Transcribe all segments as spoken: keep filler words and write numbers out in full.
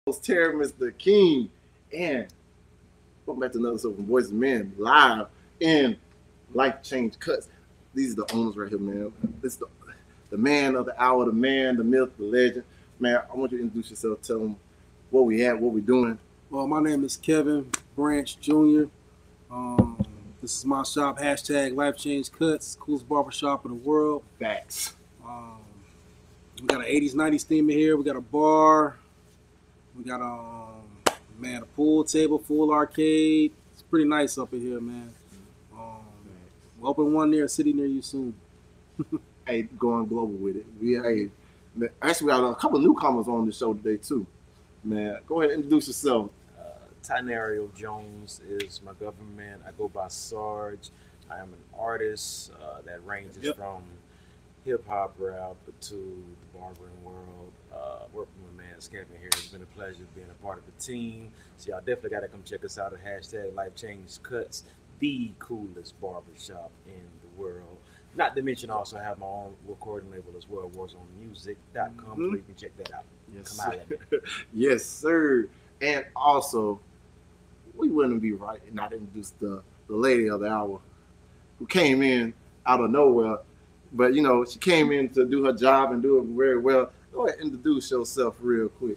host, Terry, Mister King, and welcome back to another episode from Voice of Men live in Life Change Cuts. These are the owners right here, man. This is the, the man of the hour, the man, the myth, the legend. Man, I want you to introduce yourself, tell them what we at, what we doing. Well, my name is Kevin Branch Junior Um, this is my shop, hashtag Life Change Cuts, coolest barbershop in the world. Facts. Um, we got an eighties, nineties theme in here. We got a bar. We got um, man, a pool table, full arcade. It's pretty nice up in here, man. Um, we'll open one near a city near you soon. Hey, going global with it. We hey, actually we got a couple of newcomers on the show today too. Man, go ahead and introduce yourself. Uh, Tynario Jones is my government. I go by Sarge. I am an artist uh, that ranges Yep. from hip hop rap to the barbering world. Uh, working with my man Scamping here. It's been a pleasure being a part of the team. So y'all definitely got to come check us out at hashtag Life Change Cuts, the coolest barbershop in the world. Not to mention, also have my own recording label as well, warzone music dot com, Mhm. so you can check that out. Yes, Come out at me. yes, sir. And also, we wouldn't be right and not introduce the, the lady of the hour who came in out of nowhere. But, you know, she came in to do her job and do it very well. Go ahead and introduce yourself real quick.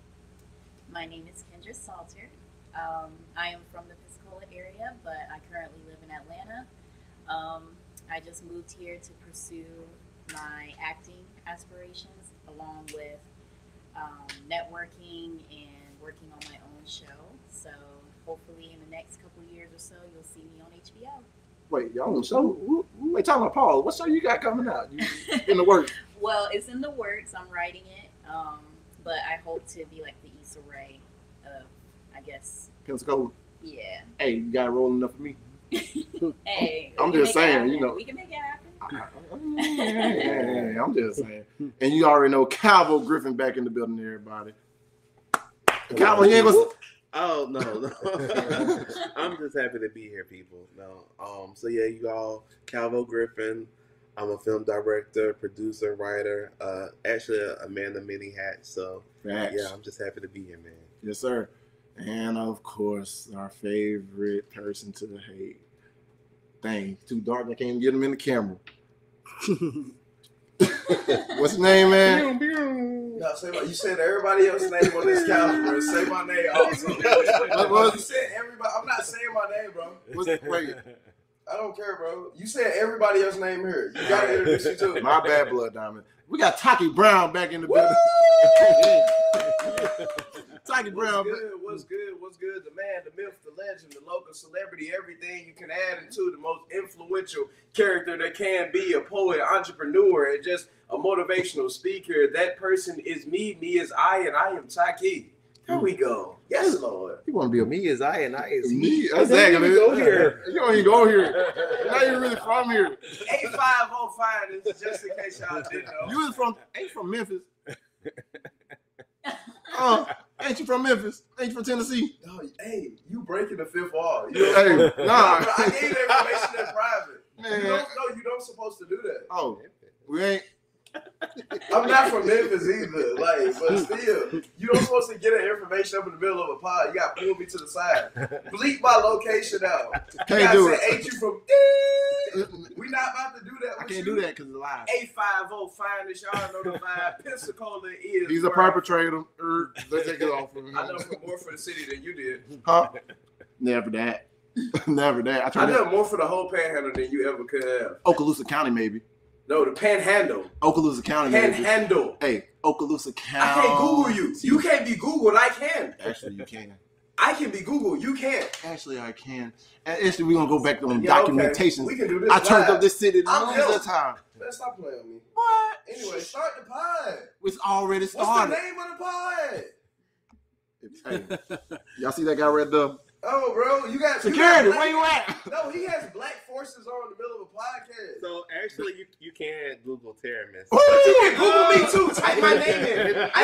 My name is Kendra Salter. Um, I am from the Pensacola area, but I currently live in Atlanta. Um, I just moved here to pursue my acting aspirations along with um, networking and working on my own show. So hopefully in the next couple years or so, you'll see me on H B O. Wait, y'all on the show? Who- who- Wait, talking about Paul. What show you got coming out? You in the works? Well, it's in the works. I'm writing it, um, but I hope to be like the Issa Rae of, I guess, Pensacola. yeah. Hey, you got it rolling enough for me? Hey, I'm we can just make it saying, happen. you know. We can make it happen. Hey, I'm just saying. And you already know Calvo Griffin back in the building, everybody. Calvo, you ain't gonna... Oh no, no. I'm just happy to be here, people. No, um, so yeah, you all, Calvo Griffin. I'm a film director, producer, writer. Uh, actually, a, a man of many hats. So Facts. yeah, I'm just happy to be here, man. Yes, sir. And of course, our favorite person to hate. Dang, too dark. I can't get him in the camera. What's his name, man? No, say my, you said everybody else's name on this calendar. Say my name also. What was- You said everybody. I'm not saying my name, bro. What's, wait, I don't care, bro. You said everybody else's name here. You gotta introduce you too. my bad, Blood Diamond. We got Taki Brown back in the building. Taki Brown. What's good? What's good? What's good? The man, the myth, the legend, the local celebrity, everything you can add into the most influential character that can be, a poet, entrepreneur, and just a motivational speaker. That person is me, me is I, and I am Taki. Here we go. Yes, Lord. You want to be a Me is I and I is me? he. Exactly. You go here. You don't even go here. You're not even really from here. eight five oh five is just in case y'all didn't know. You was from, ain't you from Memphis? Oh, ain't you from Memphis? Ain't you from Tennessee? Oh, hey, you breaking the fifth wall. You know, Hey, No, nah. bro, I gave that information in private. Man. You don't, no, you don't supposed to do that. Oh, we ain't. I'm not from Memphis either. Like, but still, you don't supposed to get that information up in the middle of a pod. You got to pull me to the side. Bleep my location out. You Can't gotta do say, it. ain't you from? We not about to do that. I with can't you. do that because it's live. eight five oh finest. Y'all know the vibe. Pensacola is. He's a where- perpetrator. Er, Let's take it off of him. I know from more for the city than you did. Huh? Never that. Never that. I I tried know that. more for the whole panhandle than you ever could have. Okaloosa County, maybe. No, the panhandle. Okaloosa County, maybe. Panhandle. Hey, Okaloosa County. I can't Google you. You can't be Googled. I can. Actually, you can. I can be Googled. You can't. Actually, I can. And actually, we're going to go back on Yeah, okay. documentation. We can do this. I turned live. up this city I'm millions ill. of time. Man, stop playing with me. What? Anyway, start the pod. It's already What's started. the name of the pod? Hey, y'all see that guy right there? Oh, bro, you got Security, you got where you black- at? No, he has black forces on in the middle of a podcast. So actually, you you can Google Terramis. But you can Google me too. Type my name in. I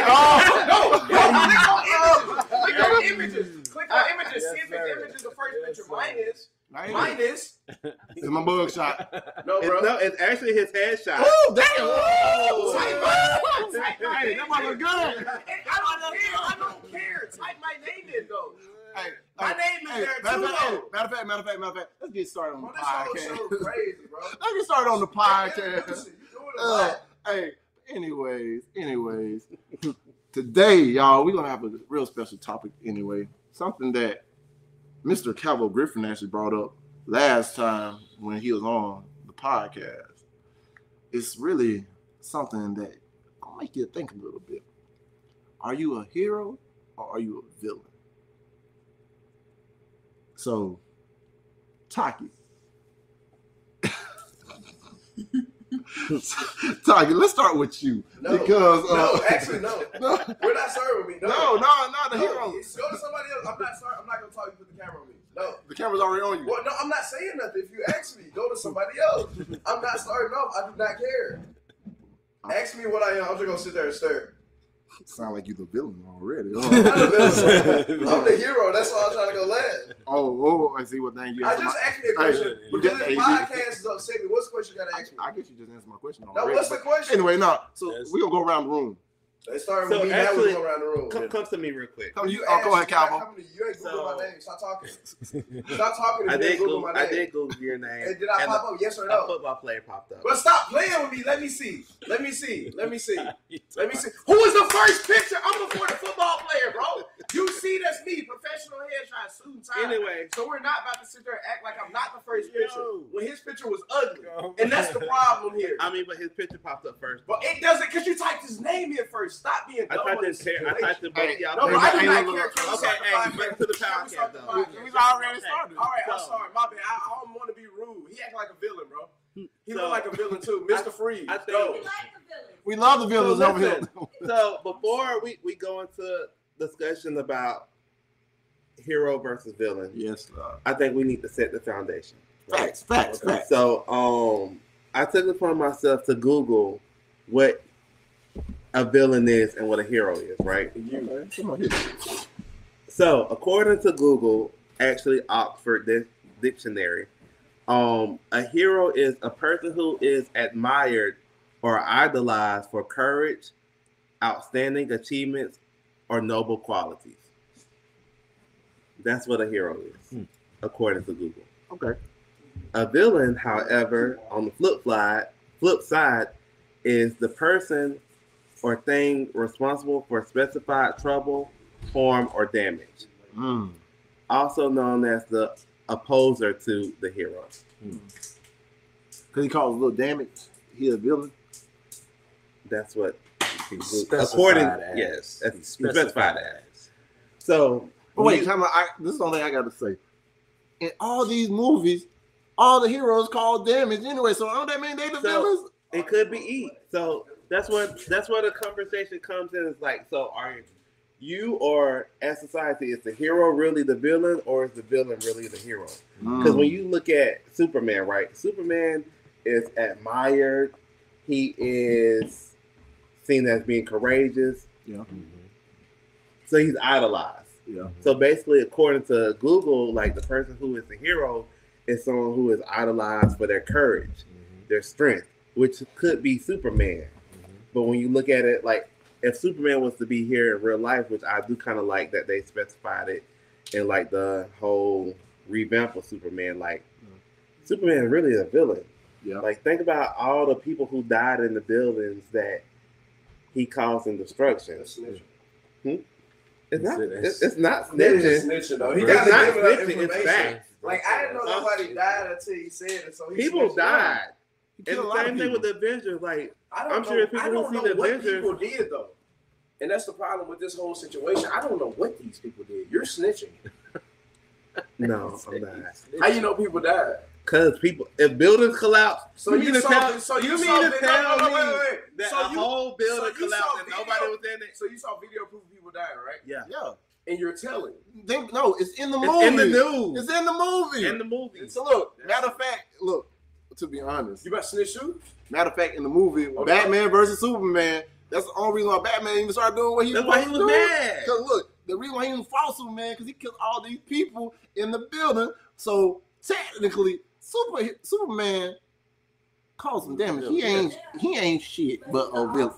Oh. no, no, click on images. Click on images. Click on images. Yes, See if sir. it's images. The first Yes, picture. sir. Mine is. Right. Mine is. It's my mug shot. No, It's, bro. no, it's actually his headshot. Oh, damn! Oh, Oh, type my- hey, that might look good. I don't care. I don't care. Type my name in though. Hey, My hey, name is hey, there matter too, of fact, hey, though. matter of fact, matter of fact, matter of fact, let's get started on Bro, the this whole podcast. show crazy, bro. Let's get started on the podcast. Hey, listen, you doing a Uh, lot. hey, anyways, anyways, today, y'all, we're gonna have a real special topic anyway. Something that Mister Calvo Griffin actually brought up last time when he was on the podcast. It's really something that gonna make you think a little bit. Are you a hero or are you a villain? So, Taki. Taki, let's start with you. No, because uh, no, actually, no. no, We're not starting with me. No, no, no, not the No, hero. Go to somebody else. I'm not sorry. I'm not gonna talk. You put the camera on me. No. The camera's already on you. Well, no, I'm not saying nothing. If you ask me, go to somebody else. I'm not starting off. I do not care. Ask me what I am. I'm just gonna sit there and stare. Sound like you the villain already. I'm not Oh, the villain. I'm the hero. That's why I'm trying to go last. oh, I see what thing you I answered just my- asked me a question. Hey, Because hey, this you- podcast is upset me. What's the question you gotta I, ask me? I guess you just answered my question Now, already. what's the but question? Anyway, no. So Yes. we're gonna go around the room. They started So with me. Now actually- we go around the room. Come, come to me real quick. Come you, You oh, go ahead, asked, you're not Calvo. coming to- You ain't Google So- my name. Stop talking. Stop talking to I me. did and Google Google, my I name. did Google your name. And did I and pop up? Yes or a, no? a football player popped up. But stop playing with me. Let me see. Let me see. Let me see. Let me see. Who is the first picture? I'm before the football player, bro. You see, that's me. Professional headshot, suit and tie. Anyway, So we're not about to sit there and act like I'm not the first picture. Yo. When his picture was ugly. And that's the problem here. I mean, but his picture popped up first. But it doesn't, because you typed his name in first. Stop being I dumb. typed on his this hair. I situation. typed the both Hey, y'all. No, but Hey, I do hey, not look, care. look, Can we okay, start the hey, podcast? back to the Can we podcast, start the though. podcast? We've already Okay. started. All right, I'm So- sorry. My bad. I, I don't want to be rude. He act like a villain, bro. He So- look like a villain, too. Mister Freeze. I think- Go. We like the villain. We love the villains So over here. listen. So before we, we go into discussion about hero versus villain, Yes, uh, I think we need to set the foundation. facts, facts, facts. So um, I took it upon myself to Google what a villain is and what a hero is, right? Okay, come on, hit it. So according to Google, actually Oxford Di- Dictionary, um, a hero is a person who is admired or idolized for courage, outstanding achievements, or noble qualities. That's what a hero is, Hmm. according to Google. Okay. A villain, however, on the flip side, flip side, is the person or thing responsible for specified trouble, harm, or damage, Mm. also known as the opposer to the hero. Because he caused a little damage. He a villain. That's what, Specified according, as. yes, that's He's specified as. So, But wait, you- time out. I, this is the only thing I got to say. In all these movies, all the heroes cause damage anyway. So don't that mean they the So- villains? it could be E. So that's what that's where the conversation comes in. It's like, so are you or as society, is the hero really the villain or is the villain really the hero? Because Mm. when you look at Superman, right? Superman is admired. He is seen as being courageous. Yeah, So he's idolized. yeah. So basically, according to Google, like the person who is the hero is someone who is idolized for their courage, their strength, which could be Superman. But when you look at it, like if Superman was to be here in real life, which I do kind of like that they specified it in like the whole revamp of Superman, like Superman is really a villain. Yeah. Like think about all the people who died in the buildings that he caused in destruction. Snitching. It's not. It's- It's, it's not That is snitching. snitching, though. He It's got not to give it up snitching. It's information. facts. Like, I didn't know nobody died until he said it. So he People snitched. died. He And killed a the lot of same thing people. with the Avengers. Like, I don't I'm know, sure if people I who don't see know the what Avengers- people did, though. And that's the problem with this whole situation. I don't know what these people did. You're snitching. no, I'm not. How you know people died? Because people, if buildings collapse, So you you, mean to saw, tell, so you, you saw mean to vi- tell no, no, me no, wait, wait, wait. that so a you, whole building so you collapsed saw and video- nobody was in it? So you saw video proof of people dying, right? Yeah. Yeah. And you're telling. They, no, it's in the It's movie. in the news. It's in the movie. In the movie. So look, matter of fact, look, to be honest, You about to snitch too? matter of fact, in the movie, Okay. Batman versus Superman, that's the only reason why Batman even started doing what he That's was why he was mad. Because look, the reason why he even fought Superman, because he killed all these people in the building. So technically, Super Superman caused some damage. He ain't he ain't shit but a villain.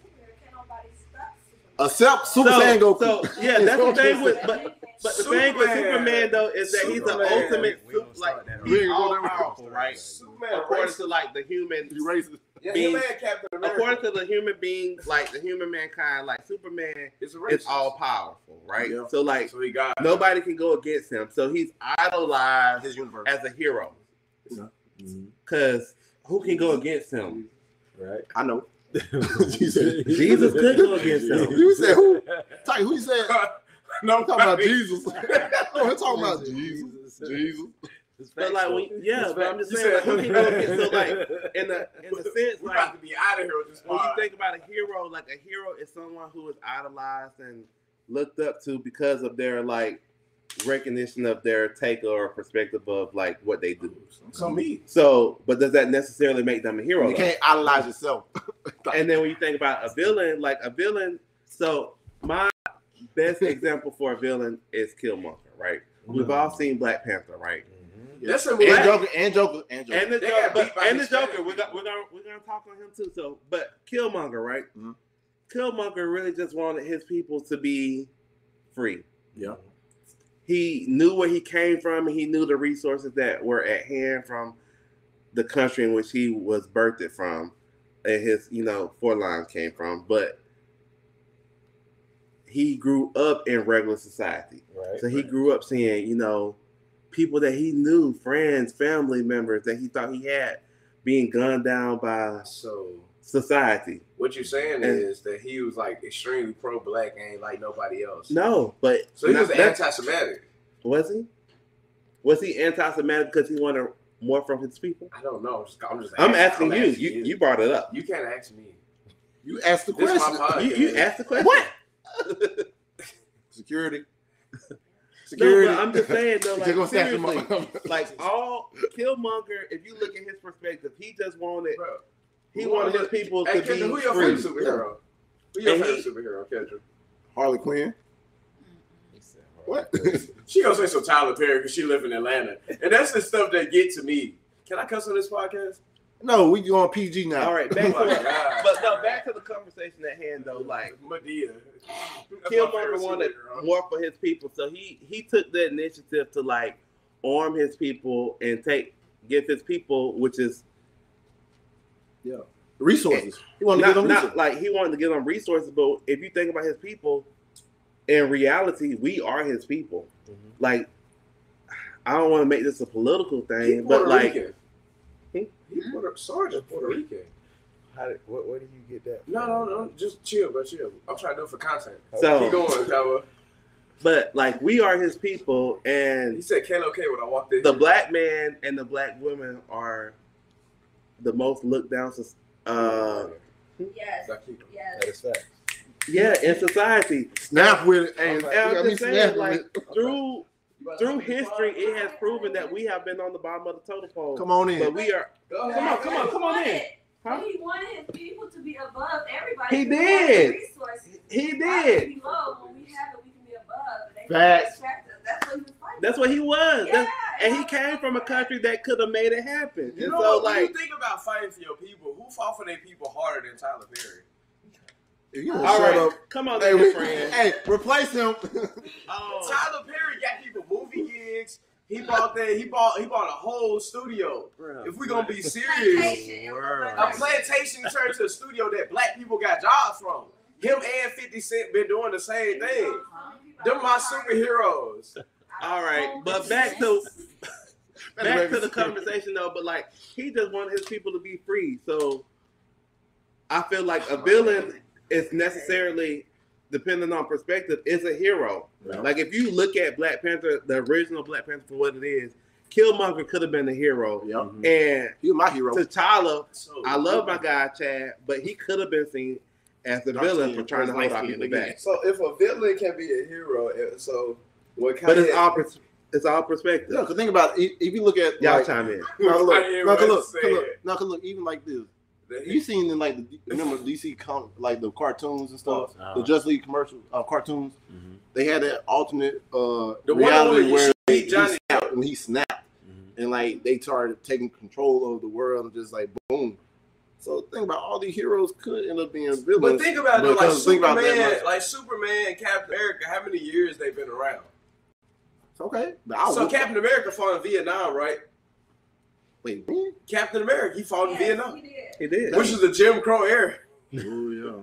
Except Super so, Saiyan Goku. So yeah, that's the thing with but but the Superman. thing with Superman though is that he's the Superman. ultimate We don't super, like start that. he's We ain't all going that powerful, way. right? Superman, According racist. to like the human You racist. Yeah, being- him and Captain America. according to the human being, like the human mankind, like Superman it's a is racist. all powerful, right? Yeah. So like So he got nobody can go against him. So he's idolized His universe. as a hero. Mhm. Cause who can go against him? Right. I know. Jesus Jesus could go against him. You said who? Ty, who you said? no, I'm talking about Jesus. No, we're talking about Jesus. Jesus. But like, when, yeah, but I'm just You saying, like, said- who can go against? So like, in the in the sense, We like, about to be out of here with this when you pod. think about a hero, like a hero is someone who is idolized and looked up to because of their like recognition of their take or perspective of like what they do. So me. So, but does that necessarily make them a hero? You though? can't idolize yourself. And then when you think about a villain, like a villain, so my best example for a villain is Killmonger, right? We've all seen Black Panther, right? That's a And movie. Joker, and Joker, and Joker. And the They Joker, got but, beat by and the Hispanic Joker, we're gonna, we're gonna we're gonna talk on him too. So, but Killmonger, right? Mhm. Killmonger really just wanted his people to be free. Yeah. He knew where he came from, and he knew the resources that were at hand from the country in which he was birthed from, and his, you know, forelines came from. But he grew up in regular society, Right. so he grew up seeing, you know, people that he knew, friends, family members that he thought he had, being gunned down by So society. what you're saying And- is that he was like extremely pro-black and ain't like nobody else. No, but So he not- was that's- anti-Semitic. was he? Was he anti-Semitic because he wanted more from his people? I don't know. I'm just, I'm, just I'm asking you. asking You you brought it up. You can't ask me. You asked the This is my question. podcast. You, you asked the question. What? Security. No, Security. but I'm just saying though, They're gonna like snatch him seriously, up. like all Killmonger. If you look at his perspective, he just wanted Bro. he Who wanted his wanted- people Hey, to Kendra, who be your free. favorite superhero? Who your And favorite he- superhero, Kendra? Harley Quinn. What? She gonna say some Tyler Perry because she live in Atlanta, and that's the stuff that get to me. Can I cuss on this podcast? No, we going P G now. All right, back Oh to my it. God. But no, back to the conversation at hand though. Like Medea. That's my Killmonger favorite wanted superhero. more for his people, so he he took the initiative to like arm his people and take give his people, which is Resources. He wanted to not, give them not resources. like he wanted to give them resources, but if you think about his people, in reality, we are his people. Mhm. Like, I don't want to make this a political He thing, Puerto but like, Rican. He Puerto, Sergeant Puerto Rican. How did, what, where did you get that? No, no, no. Just chill, but chill. I'm trying to do it for content. So- keep going, Kava. but like, we are his people, He and said K L K when I walked in. the here. black man and the black woman are the most looked down. soc- Uh, Yes. Gotta keep it. Yes. That is fact. yeah, in society, Snap with it. Hey, and you got I'm me just saying, snapping like, with it. through through history, it has proven that we have been on the bottom of the totem pole. Come on in. But we are. Go Come ahead. on, come on, come on in. Huh? He wanted his people to be above everybody. He We have did. the Resources. He Why did. we Below, when we have it, we can be above. They Facts. distract us. That's what he was fighting. That's what he was. Yeah, That's- and he that's came from a country that could have made it happen. You And know so, what? When like, you think about fighting for your people, who fought for their people harder than Tyler Perry? If you don't all shut right, up. come on, Hey, then, we- friend. hey, replace him. Oh, Tyler Perry got people movie gigs. He bought that. He bought. He bought a whole studio. bro. If we gonna be serious, Plantation. Word. a plantation turned to a studio that black people got jobs from. Him and fifty Cent been doing the same thing. Them my superheroes. All right, but back to back to the conversation though. But like, he just wanted his people to be free. So I feel like a villain is necessarily, depending on perspective, is a hero. Yeah. Like if you look at Black Panther, the original Black Panther for what it is, Killmonger could have been a hero, Yep. and He was my hero. T'Challa, So, I love my guy Chad, but he could have been seen as the Dark villain skin, for trying to hold our light people skin back. So if a villain can be a hero, eh, so what kind But of it's all pers- it's all perspective. Yeah, because think about it. If you look at Y'all like, chime in. no, look, I hear no, what look, you're look, saying. look, no, 'cause look, even like this. the, You seen in like the remember D C com, like the cartoons and stuff, Uh-huh. the Just League commercial uh, cartoons. Mhm. They had that alternate uh, the one reality where where you he beat Johnny. snapped and he snapped, Mhm. and like they started taking control of the world and just like boom. So think about all these heroes could end up being villains. But think about it, though, like because think about Superman, that, like- like Superman, and Captain America. How many years they've been around? Okay. But I So would- Captain America fought in Vietnam, right? Wait, when? Captain America, he fought in Yes, Vietnam, he did. He did. which is the Jim Crow era. Oh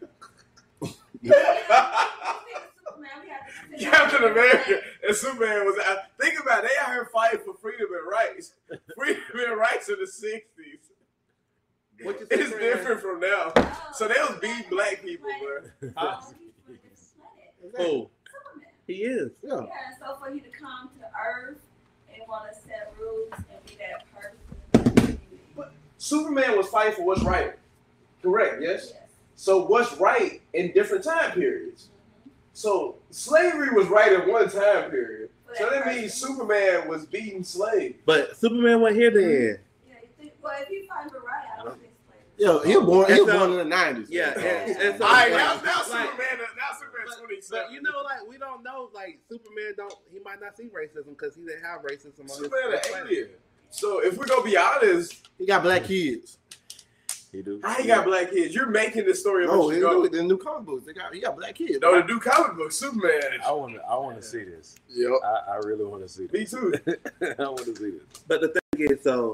Captain America and Superman was out. Think about it, they out here fighting for freedom and rights. Freedom and rights in the sixties. What you say, It's Fred? different from now. So they was beating black people, bro. Huh? yeah. Who? He is. Yeah. Yeah, so for you to come to Earth and want to set rules and be that person. Superman was fighting for what's right. Correct, yes? Yes. So what's right in different time periods? So slavery was right in one time period. So that means Superman was beating slaves. But Superman wasn't here then. Yeah, you think, well, if you find the right, I don't think slavery. Yeah, he was born. He was And so- born in the nineties. Yeah, and, and so, All right, now, like, now like, Superman, now Superman but, twenty-seven. but you know, like we don't know, like Superman don't. He might not see racism because he didn't have racism on Superman his an planet. alien. So if we're gonna be honest, He got black kids. He do. how he got black kids? You're making the story of Oh, what he you go. the new comic books. They got he got black kids. No, the new comic book, Superman. I want to. I want to see this. Yep. I, I really want to see Me this. too. I want to see this. But the thing is, so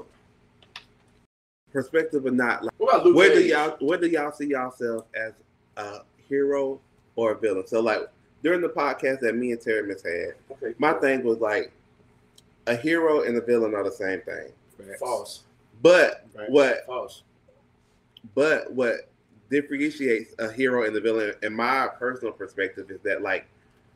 perspective or not, like, What about Luke where do Cage? y'all where do y'all see yourself as a hero or a villain? So like during the podcast that me and Terry Miss had, Okay, my thing was like a hero and a villain are the same thing. False. But Right. what False. but what differentiates a hero and the villain, in my personal perspective, is that like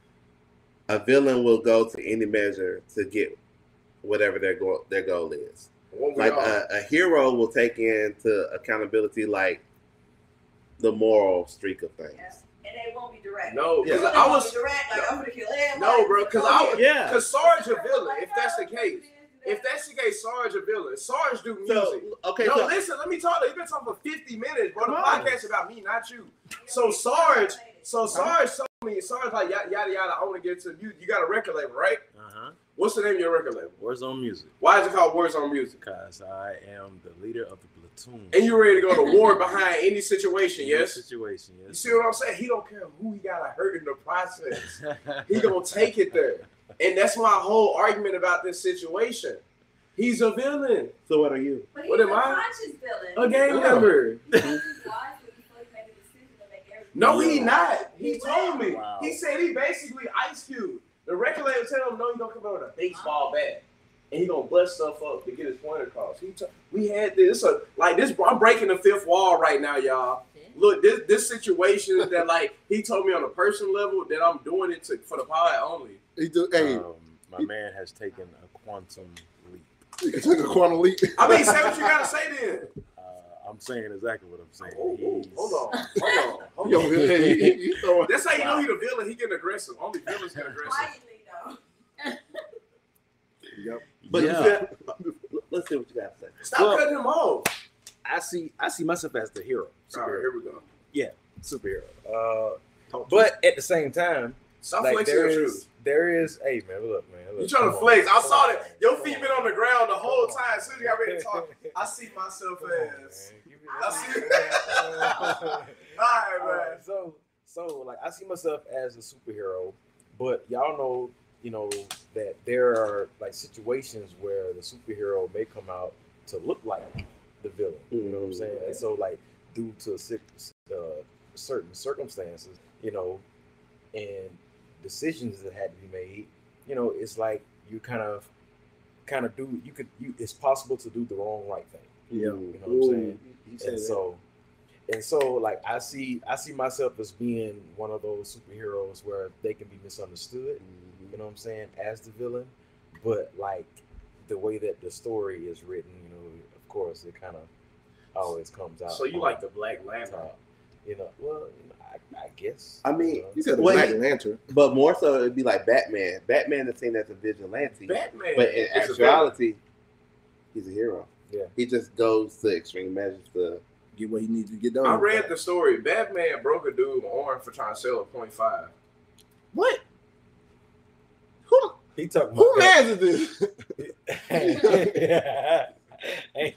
a villain will go to any measure to get whatever their goal their goal is. What we Like are. a, a hero will take into accountability like the moral streak of things. Yes. And they won't be direct. No, Yeah. because They I won't was be direct, like, I'm gonna kill everybody. no, bro. Because I was Yeah. because Sarge a villain. If that's the case, if that's the case, Sarge a villain. Sarge do music. So okay, no, so listen. Let me talk to you. You've been talking for fifty minutes, bro. The Come on. podcast about me, not you. So Sarge, so Sarge told me, Sarge like yada yada yada. I want to get to you. You got a record label, right? Uh huh. What's the name of your record label? Words on music, Why is it called Words on Music? because I am the leader of the platoon. And you ready to go to war behind any situation? In this Yes. Situation. Yes. You see what I'm saying? He don't care who he got to hurt in the process. He gonna take it there, and that's my whole argument about this situation. He's a villain, so what are you? But What he's am a I? conscious villain. a gang Yeah. member. He uses wisely before he make a decision to make everything. No, he not. He told me. Wow. He said he basically Ice Cube. The record label tell him no, he gonna come out with a baseball bat and he gonna bust stuff up to get his point across. He t- we had this uh, like this. I'm breaking the fifth wall right now, y'all. Look, this this situation is that like he told me on a personal level that I'm doing it to for the pod only. He do, hey, Um, my man has taken a quantum leap. he took a quantum leap. I mean, say what you gotta say then. Uh, I'm saying exactly what I'm saying. Oh, oh, He's- hold on, hold on, hold Yo, on. hey, he, he throwing- That's how you know he the villain. He getting aggressive. Only villains get aggressive. Quietly, though. Yep. But Yeah. you said, let's see what you got to say. Stop Well- cutting him off. I see. I see myself as the hero. All right, Superhero. here we go. Superhero. Uh, Talk to but at the same time, Stop like flexing there your is, shoes. there is. Hey man, look man. Look, You trying to come flex? on. I saw Come that. on. Your Come feet on. been on the ground the whole Come time. on. As soon as you got ready to talk, I see myself Come on, as. man. Give me I that. see- All right, All man. right, so so like I see myself as a superhero, but y'all know, you know, that there are like situations where the superhero may come out to look like the villain. You know what I'm saying? And so like due to si- uh, certain circumstances, you know, and decisions that had to be made, you know, it's like you kind of kind of do you could you it's possible to do the wrong right thing. Yeah. You know what I'm saying? He said And that. so and so like I see I see myself as being one of those superheroes where they can be misunderstood, you know what I'm saying, as the villain. But like the way that the story is written, you know, of course it kind of always comes out. So you on like the Black Lantern? top. You know, well, you know, I, I guess. I mean, you know. He said the Well, Black he- Lantern. But more so, it'd be like Batman. Batman is seen as a vigilante, Batman. but in is a villain. actuality, he's a hero. Yeah. He just goes to extreme measures to. Get what he needs to get done. I read the story. Batman broke a dude arm for trying to sell a point five. What? Who? He talking Who about man is this? Hey.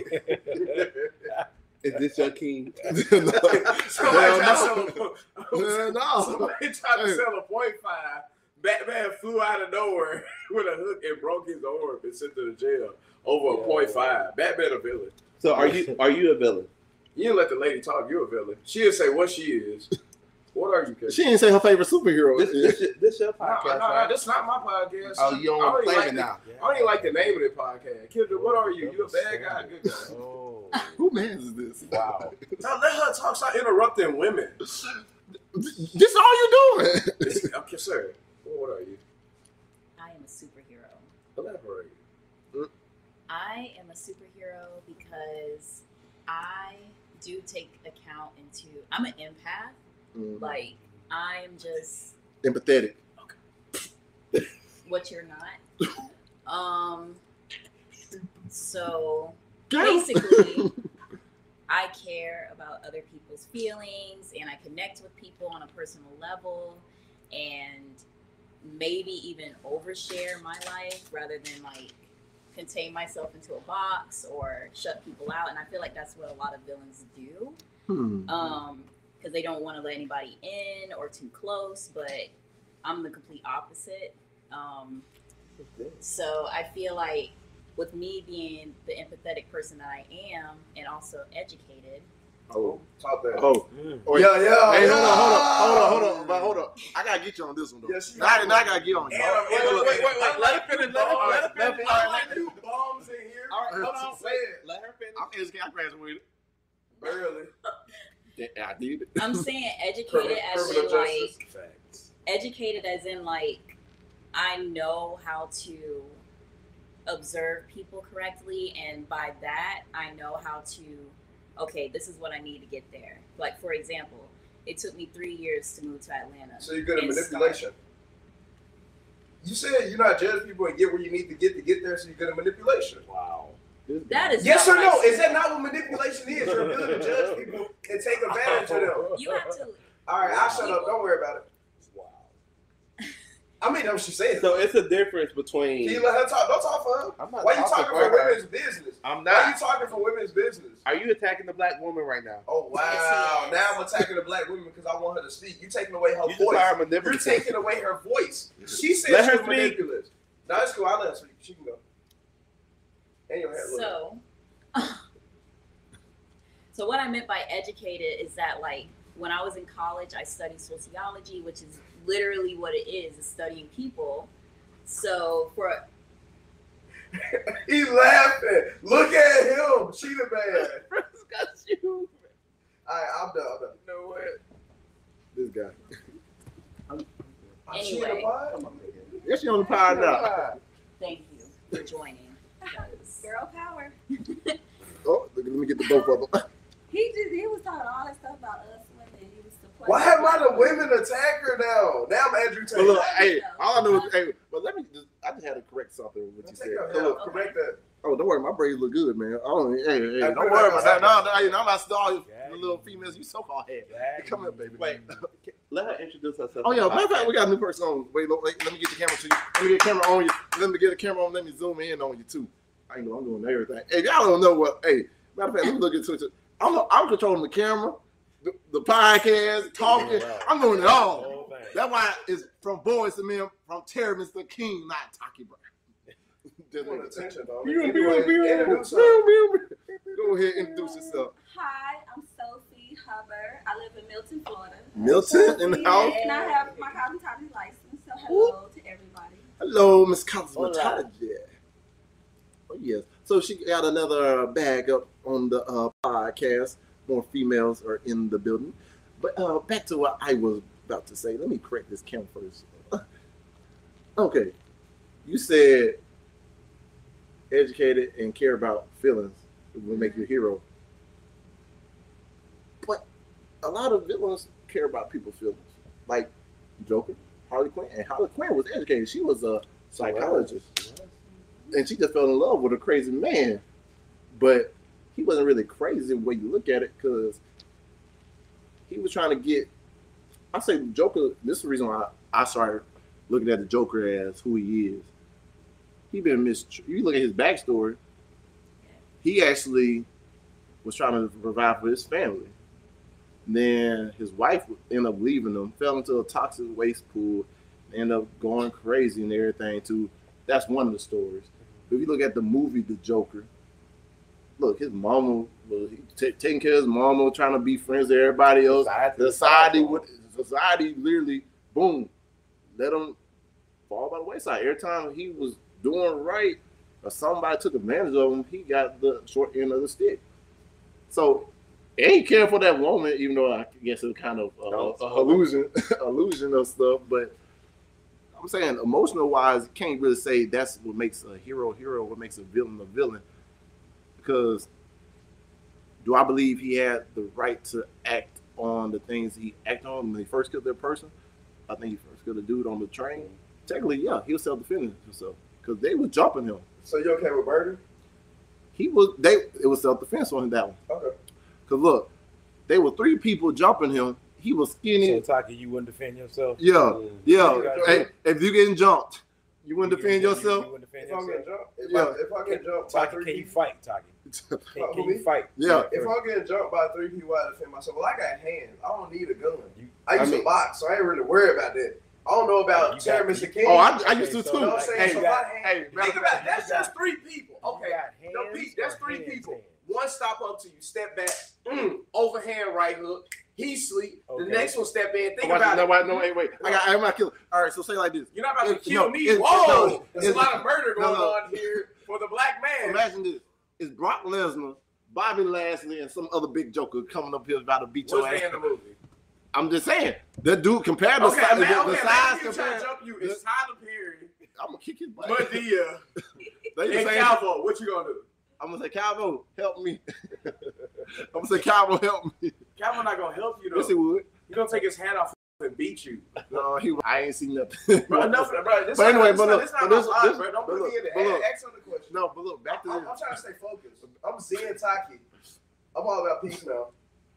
Is this your king? No. Somebody Hell tried to sell no. a, Hell no. somebody tried to Hey. sell a point five. Batman flew out of nowhere with a hook and broke his arm and sent to the jail over a Yeah. point five. Batman a villain. So are you are you a villain? You didn't let the lady talk. You're a villain. She'll say what she is. What are you, Kendra? She didn't say her favorite superhero. This this, your- this your No, podcast, no, no, right? that's not my podcast. Oh, you don't I want to don't claim even it like now. I don't even like the name of the podcast. Kendra, what are you? You a bad guy, good guy? Oh, Who man is this? wow. Now let her talk. Stop interrupting women. This all you doing? This- okay, sir. What are you? I am a superhero. Elaborate. I am a superhero because I do take account into. I'm an empath. Mm, Like I'm just empathetic. what you're not. Um. So Girl. basically, I care about other people's feelings and I connect with people on a personal level and maybe even overshare my life rather than like contain myself into a box or shut people out. And I feel like that's what a lot of villains do. Hmm. Um, because they don't want to let anybody in or too close, but I'm the complete opposite. Um, so I feel like with me being the empathetic person that I am and also educated, Oh, Talk that. oh, Mm. oh, Yeah, yeah. Hey, yeah. hold on, hold on, hold on, hold on, but hold on. I gotta get you on this one though. Yeah, she- now, I- now I gotta get on you. Yeah, wait, wait, wait, wait, wait. Let her finish, let her- All let her right, finish. let her- I like you bombs in here. All right, Hold hold on, on. say it. Let her finish. I'm educated. I graduated. Barely. Yeah, I did. I'm saying educated as Criminal in like justice. Facts. educated as in like I know how to observe people correctly, and by that I know how to okay, this is what I need to get there. Like for example, it took me three years to move to Atlanta. So you're good at and manipulation. You said you're not judge people and get where you need to get to get there, so you're good at manipulation. Wow. That is Yes not or what no? I Is that said. not what manipulation is? You're good at judge people and take advantage of them. You have to. All right, I'll shut up. Don't worry about it. Wow. I mean, that's what she said. So it's a difference Can between. you let her talk? Don't talk for her. I'm not Why you talking talking for for her. women's business? I'm Why you not. talking for women's business? Are you attacking the black woman right now? Oh wow! Yes, he is. Now I'm attacking the black women because I want her to speak. You taking away her You just voice. are You're manipulative. taking away her voice. She said Let she her was speak. manipulative. No, it's cool. I'll let her speak. She can go. And your hair look. So, so what I meant by educated is that like when I was in college, I studied sociology, which is literally what it is, is studying people. So for He's laughing. Look at him. She the man. Got you. All right, I'm done. I'm done. No way. This guy. Is she in the Anyway. pod? Yes, she on the pod now. thank you for joining. because- Girl power. Oh, look, let me get the both of them. He just he was talking all that stuff about us women. He was the Why am I the women attacker now? Now I'm Andrew But Tate. look, hey, all I know is, hey, but let me just, I just had to correct something with what you Take said. her So hair. look, out. Correct that. oh, don't worry, my braids look good, man. Oh, hey, hey, Hey, don't put it worry back about that. No, outside. no, no, I'm not star. Yeah. The little females you so-called had. Come here, baby. Wait, let her introduce herself. Oh yeah, matter of fact, we got a new person on. Wait, look, wait, let me get the camera to you. Let me get the camera on you. Let me get the camera on. Let me zoom in on you too. I know I'm doing everything. Hey, y'all don't know what. Hey, matter of fact, let me look into it. I'm I'm controlling the camera, the, the podcast, talking. I'm doing it all. Whole thing. That's why it's from Boys to Men, from Terry Mister King, not Taki Brown. You want attention, though. Pew, pew, Anyway, pew, introduce her. pew, pew. Go ahead, introduce yourself. Hi, I'm Sophie Hubbard. I live in Milton, Florida. Milton in the house. And I have my cosmetology license. So hello to everybody. Hello, Miss Cosmetology. Hola. Oh yes. So she got another bag up on the uh, podcast. More females are in the building. But uh, back to what I was about to say. Let me correct this camera first. Okay. You said educated and care about feelings will make you a hero. But a lot of villains care about people's feelings. Like Joker, Harley Quinn. And Harley Quinn was educated. She was a psychologist. And she just fell in love with a crazy man. But he wasn't really crazy the way you look at it, because he was trying to get, I say Joker, this is the reason why I started looking at the Joker as who he is. He been mistreated. You look at his backstory. He actually was trying to provide for his family. And then his wife ended up leaving him, fell into a toxic waste pool, ended up going crazy and everything too. That's one of the stories. But if you look at the movie The Joker, look, his mama was t- taking care of his mama, trying to be friends with everybody else. Society, Society, would, society literally, boom, let him fall by the wayside. Every time he was doing right or somebody took advantage of him, he got the short end of the stick. So he ain't care for that woman, even though I guess it's kind of uh, No, a illusion, illusion of stuff. But I'm saying emotional wise, you can't really say that's what makes a hero hero, what makes a villain a villain. Because do I believe he had the right to act on the things he acted on when he first killed that person? I think he first killed a dude on the train. Technically, yeah, he was self-defending himself because they was jumping him. So you okay with murder? He was they. It was self-defense on that one. Okay. Cause look, there were three people jumping him. He was skinny. So Taki, you wouldn't defend yourself? Yeah, yeah. You gotta- Hey, if you getting jumped, you wouldn't You- defend you- yourself. You wouldn't defend If I yourself? get jumped, if, Yeah. I, if I get jumped by Taki, three can you people, fight, Taki? Can, Fuck can me? you fight? Yeah. if I'm getting jumped by three people, I defend myself. Well, I got hands. I don't need a gun. You- I used I mean- to box, so I ain't really worried about that. I don't know about You Terry got- Mister King. Oh, I, I used to Okay, so too. You know what I'm saying? Hey, So you my got- hand- hey, think about it. That's you got- just three people. Okay. You got No, hands Pete, that's or three hands, people. hands? One stop up to you, step back, mm, overhand right hook. He sleep. Okay. The next one step in. Think Watch about it. it. No, no, wait, wait. I got. I'm not killing. All right, so say it like this. You're not about to It- kill no, me. it- Whoa! no, There's a it- lot of murder no, going no. on here for the black man. Imagine this: it's Brock Lesnar, Bobby Lashley, and some other big joker coming up here about to beat your What's ass. the end of the movie? I'm just saying that dude compared to Okay, size, man, the, okay, the man, size you trying to compared. jump you. It's Tyler Perry, I'm gonna kick his butt. Madea, They the and same- Calvo. What you gonna do? I'm gonna say, Calvo, help me. I'm gonna say, Calvo, help me. Calvo not gonna help you though. Yes, he would. He's gonna take his hand off and beat you. No, he. I ain't seen nothing. Bro, enough of that, bro. This But anyway, not, but this look, not, this not but my this- life, this- bro. Don't but put look, me in the but look. ask on the question. No, but look, back to I'm, this. I'm trying to stay focused. I'm Zen Taki. I'm all about peace now.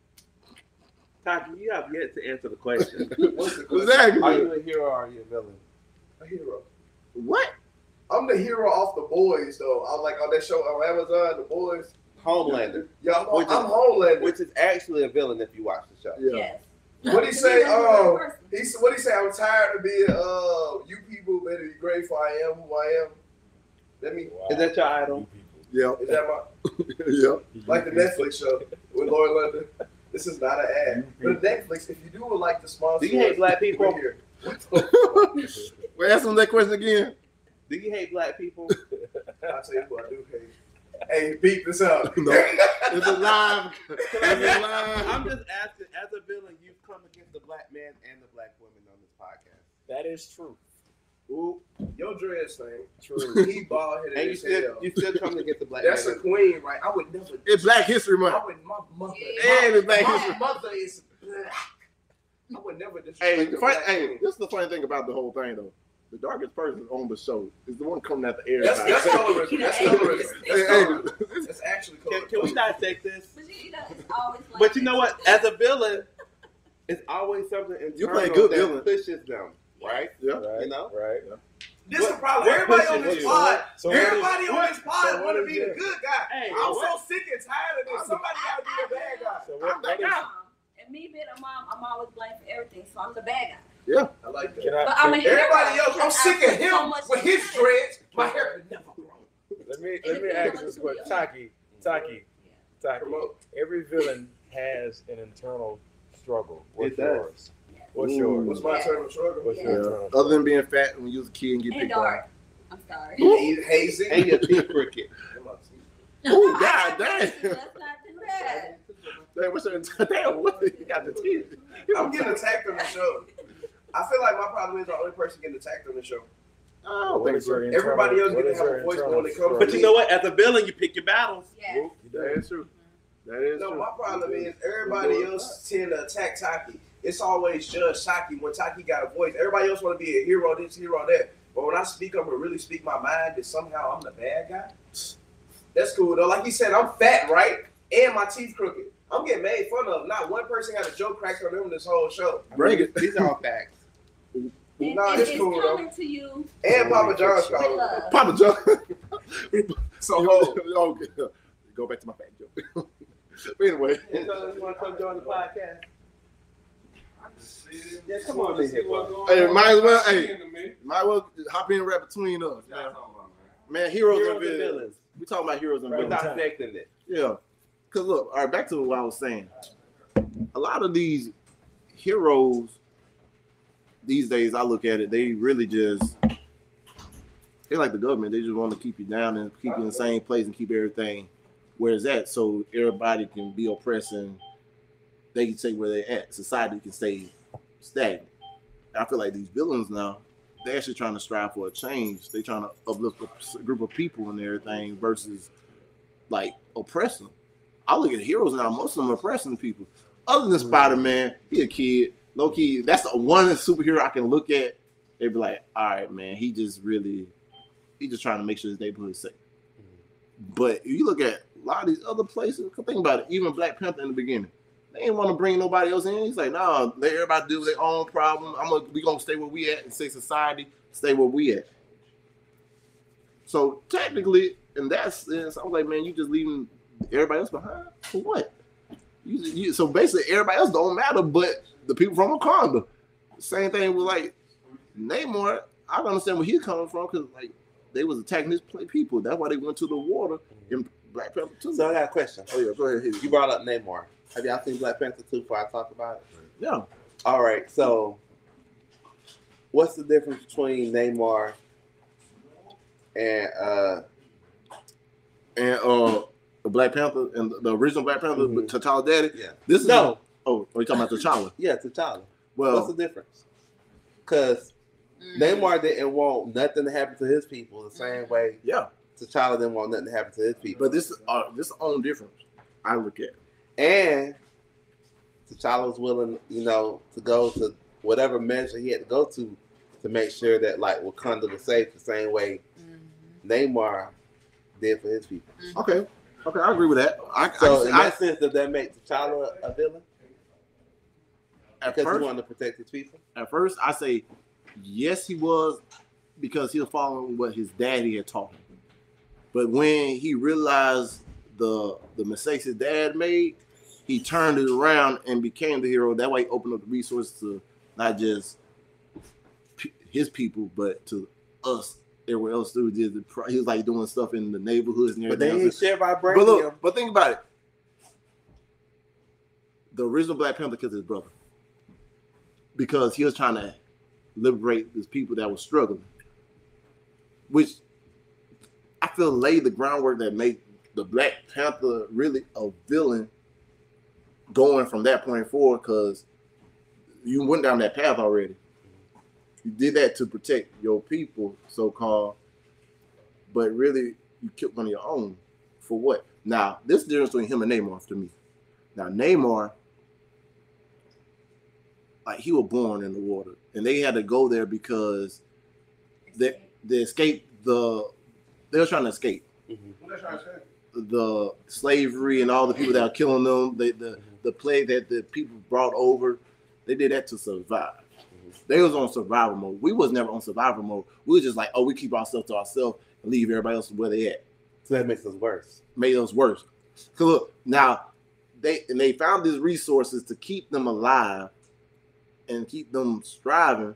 Taki, you have yet to answer the question. What's the question? Exactly. Are you a hero or are you a villain? A hero. What? I'm the hero off The Boys, though. I'm like on that show on Amazon, The Boys. Homelander, Yeah, I'm, Which is- I'm Homelander. which is actually a villain if you watch the show. Yeah. Yes. What he say? He's a Um, person. he what he say? I'm tired of being uh, you people better be grateful I am who I am. Let me. Is that your idol? Yeah. Is that my Yeah. like the Netflix show with Lauren London? This is not an ad. But Netflix, if you do would like to sponsor, Do you hate black people? we're here. Wait, ask him that question again. Do you hate black people? I'll tell you who I do hate. Hey, beat this up. No. It's a live. It's a live. I'm just asking, as a villain, you've come against the black man and the black women on this podcast. That is true. Ooh, your dress thing. True. He bald headed And you as still, hell. you still come against the black That's man. a queen, right? I would never. It's Black History Month. I would. My mother. And it's Black my History. mother is black. I would never disrespect Hey, a the fun, black hey, queen. this is the funny thing about the whole thing, though. The darkest person on the show is the one coming at the air. That's, that's colorism. That's colorism. Hey, That's hey, colorism. That's actually Can, colorism. can we dissect this? But you, you know, it's always like But you know what? As a villain, it's always something internal You play good that villain. pushes them, right? yeah. Right. You know? Right. This is the What- problem. what Everybody on pushes this you? pod, So what is- everybody on what- this pod so want what to is be the it? good guy. Hey, I'm what- so sick and tired of this. Somebody got to be the bad guy. So I'm what, the what is, mom. And me being a mom, I'm always blamed for everything, so I'm the bad guy. I like that. can I, But I'm a can- hero. Everybody else, I'm because sick I of put so him much with his into it. dreads. My hair could never grow. let me And let if me you ask look this to question. me, Taki, Taki, Taki. Promote. Every villain has an internal struggle. What's It does. yours? What's Ooh. yours? What's my internal struggle? What's Yeah. your Yeah. internal Other struggle? than being fat when you was a kid and get And picked on. dark. I'm sorry. Hazy. Hazy. And your teeth crooked. Ooh, God damn. Let's not do that. Damn, what's your damn? What you got the teeth? I'm getting attacked on the show. I feel like my problem is the only person getting attacked on the show. I don't What think is your so. internal- Everybody else what get to is have your a voice internal when it comes to But you know what? As a villain, you pick your battles. Yeah. That is true. That is No, true. my problem is everybody else tend to attack Taki. It's always Judge Taki when Taki got a voice. Everybody else want to be a hero, this, hero, that. But when I speak up and really speak my mind, that somehow I'm the bad guy. That's cool though. Like he said, I'm fat, right? And my teeth crooked. I'm getting made fun of. Not one person had a joke cracked on them this whole show. Bring it. These are all facts. And, Nah, and it's it's cool, though. coming to you And Papa John's with called. love. Papa John. So hold. oh, go back to my fact joke. But anyway, You want to come join the podcast? Yeah, come on in here, bro. hey, might as well. Hey, might as well hop in right between us, man. Man, heroes, Heroes and and villains. villains. We talking about heroes and Right, villains. dissecting it. Yeah, cause look, all right, back to what I was saying. A lot of these heroes these days, I look at it, they really just they're like the government. They just want to keep you down and keep you in the same place and keep everything where it's at, so everybody can be oppressed and they can stay where they're at. Society can stay stagnant. I feel like these villains now, they're actually trying to strive for a change. They're trying to uplift a group of people and everything versus like oppressing. I look at heroes now, most of them are oppressing people. Other than Spider-Man, he a kid, low key. That's the one superhero I can look at. They be like, all right, man, he just really, he just trying to make sure his neighborhood is safe. But if you look at a lot of these other places, think about it. Even Black Panther in the beginning, they didn't want to bring nobody else in. He's like, nah, let everybody deal with their own problem. I'm gonna, we gonna stay where we at and say society stay where we at. So technically, in that sense, I was like, man, you just leaving everybody else behind for what? You, you, so basically, everybody else don't matter, but the people from Wakanda. Same thing with like Namor. I don't understand where he's coming from because like they was attacking his people. That's why they went to the water in Black Panther too. So I got a question. Oh yeah, go ahead. Hit it. You brought up Namor. Have y'all seen Black Panther two before I talk about it? Yeah. All right. So what's the difference between Namor and uh and uh the Black Panther and the original Black Panther, Mhm. T'Challa daddy? yeah. This is No. oh, are you talking about T'Challa? Yeah, T'Challa. Well, What's the difference? Because Mm. Namor didn't want nothing to happen to his people the same way yeah, T'Challa didn't want nothing to happen to his people. but this uh this own difference. I look at. And T'Challa was willing, you know, to go to whatever measure he had to go to to make sure that like Wakanda was safe the same way Mhm. Namor did for his people. Okay, okay, I agree with that. I, So I, in I, that sense, does that make T'Challa a villain? at Because he first, wanted to protect his people? at first, I say yes, he was because he was following what his daddy had taught him. But when he realized the the mistakes his dad made, he turned it around and became the hero. That way, he opened up the resources to not just p- his people, but to us. Everywhere else too. Did the, he was like doing stuff in the neighborhoods and But everything. they else. ain't share But vibranium. look, but think about it. The original Black Panther killed his brother because he was trying to liberate his people that were struggling, which I feel laid the groundwork that made the Black Panther really a villain going from that point forward because you went down that path already. You did that to protect your people, so-called, but really you killed one of your own. For what? Now, this is the difference between him and Namor to me. Now, Namor, like he was born in the water, and they had to go there because they they escaped the they were trying to escape the slavery and all the people that were killing them. They, the the plague that the people brought over, they did that to survive. They was on survival mode. We was never on survival mode. We was just like, oh, we keep ourselves to ourselves and leave everybody else where they at. So that makes us worse. Made us worse. So look, now they and they found these resources to keep them alive and keep them striving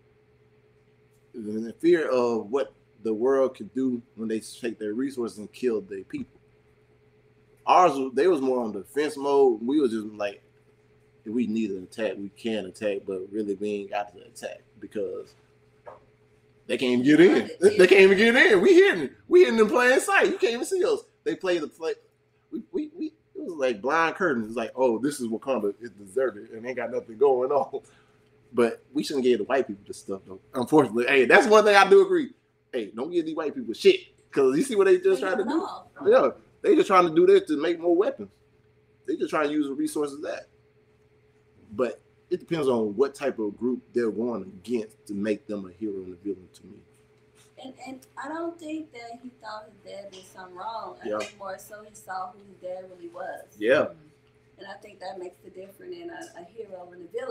in the fear of what the world could do when they take their resources and kill their people. Ours, they was more on defense mode. We was just like, if we need an attack, we can attack, but really we ain't got to attack because they can't even get in. They can't even get in. We hidden. We hidden in plain sight. You can't even see us. They play the play. We we we. It was like blind curtains. It's like, oh, this is Wakanda. It's deserted and ain't got nothing going on. But we shouldn't give the white people this stuff though. Unfortunately, hey, that's one thing I do agree. Hey, don't give these white people shit because you see what they just trying to do. Yeah, they just trying to do this to make more weapons. They just trying to use the resources that. But it depends on what type of group they're going against to make them a hero and a villain to me. And and I don't think that he thought his dad did something wrong. I Yeah. think more so he saw who his dad really was. Yeah. And I think that makes the difference in a, a hero and a villain.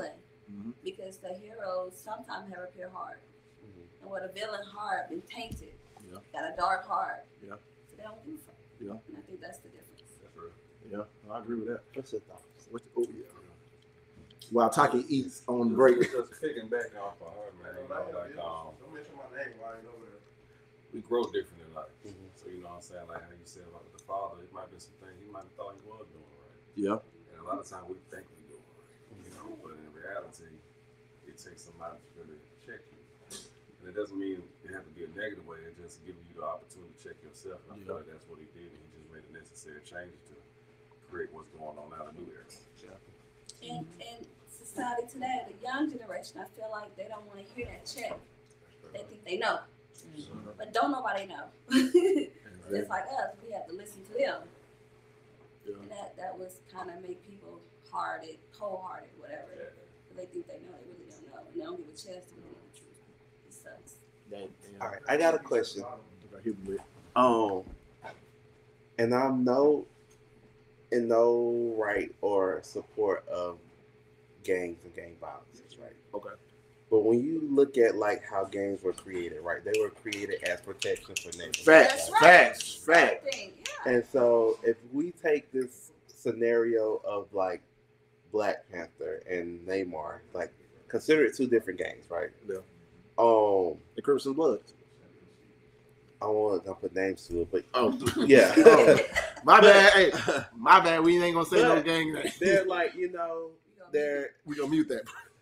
Mhm. because the heroes sometimes have a pure heart, Mhm. and with a villain heart been tainted, Yeah. got a dark heart, Yeah. so they don't give a fuck. Yeah. And I think that's the difference. That's real. Yeah, I agree with that. What's your thoughts? What, oh yeah. While Taki eats on break. Just picking back off of her, man. You know, like um, Don't mention my name while I ain't over there. we grow different in life. Mhm. So you know what I'm saying? Like how you said about the father, it might be some things he might have thought he was doing right. Yeah. And a lot of times we think we do right, you know, but in reality, it takes somebody to really check you. And it doesn't mean it has to be a negative way. It just gives you the opportunity to check yourself. And I feel like that's what he did. And he just made the necessary changes to create what's going on now in the new era. And and society today, the young generation, I feel like they don't want to hear that check. They think they know, but don't nobody know. Just like us, we have to listen to them. Yeah. And that that was kind of make people hearted, cold-hearted, whatever. But they think they know, they really don't know, and they don't give a chance to know the truth. It sucks. All right, I got a question. I hit him with. Um, and I'm no, in no right or support of gangs and gang violence, right? Okay. But when you look at like how gangs were created, right? They were created as protection for neighborhoods. Facts, That's right. facts, facts. Thing, yeah. And so if we take this scenario of like Black Panther and Neymar, like consider it two different gangs, right? Yeah. Um, The Crips and Bloods. I want to put names to it, but Oh, yeah. Oh, my bad. Hey, my bad. We ain't gonna say no But gang names. they're like, you know, they're We gonna mute that.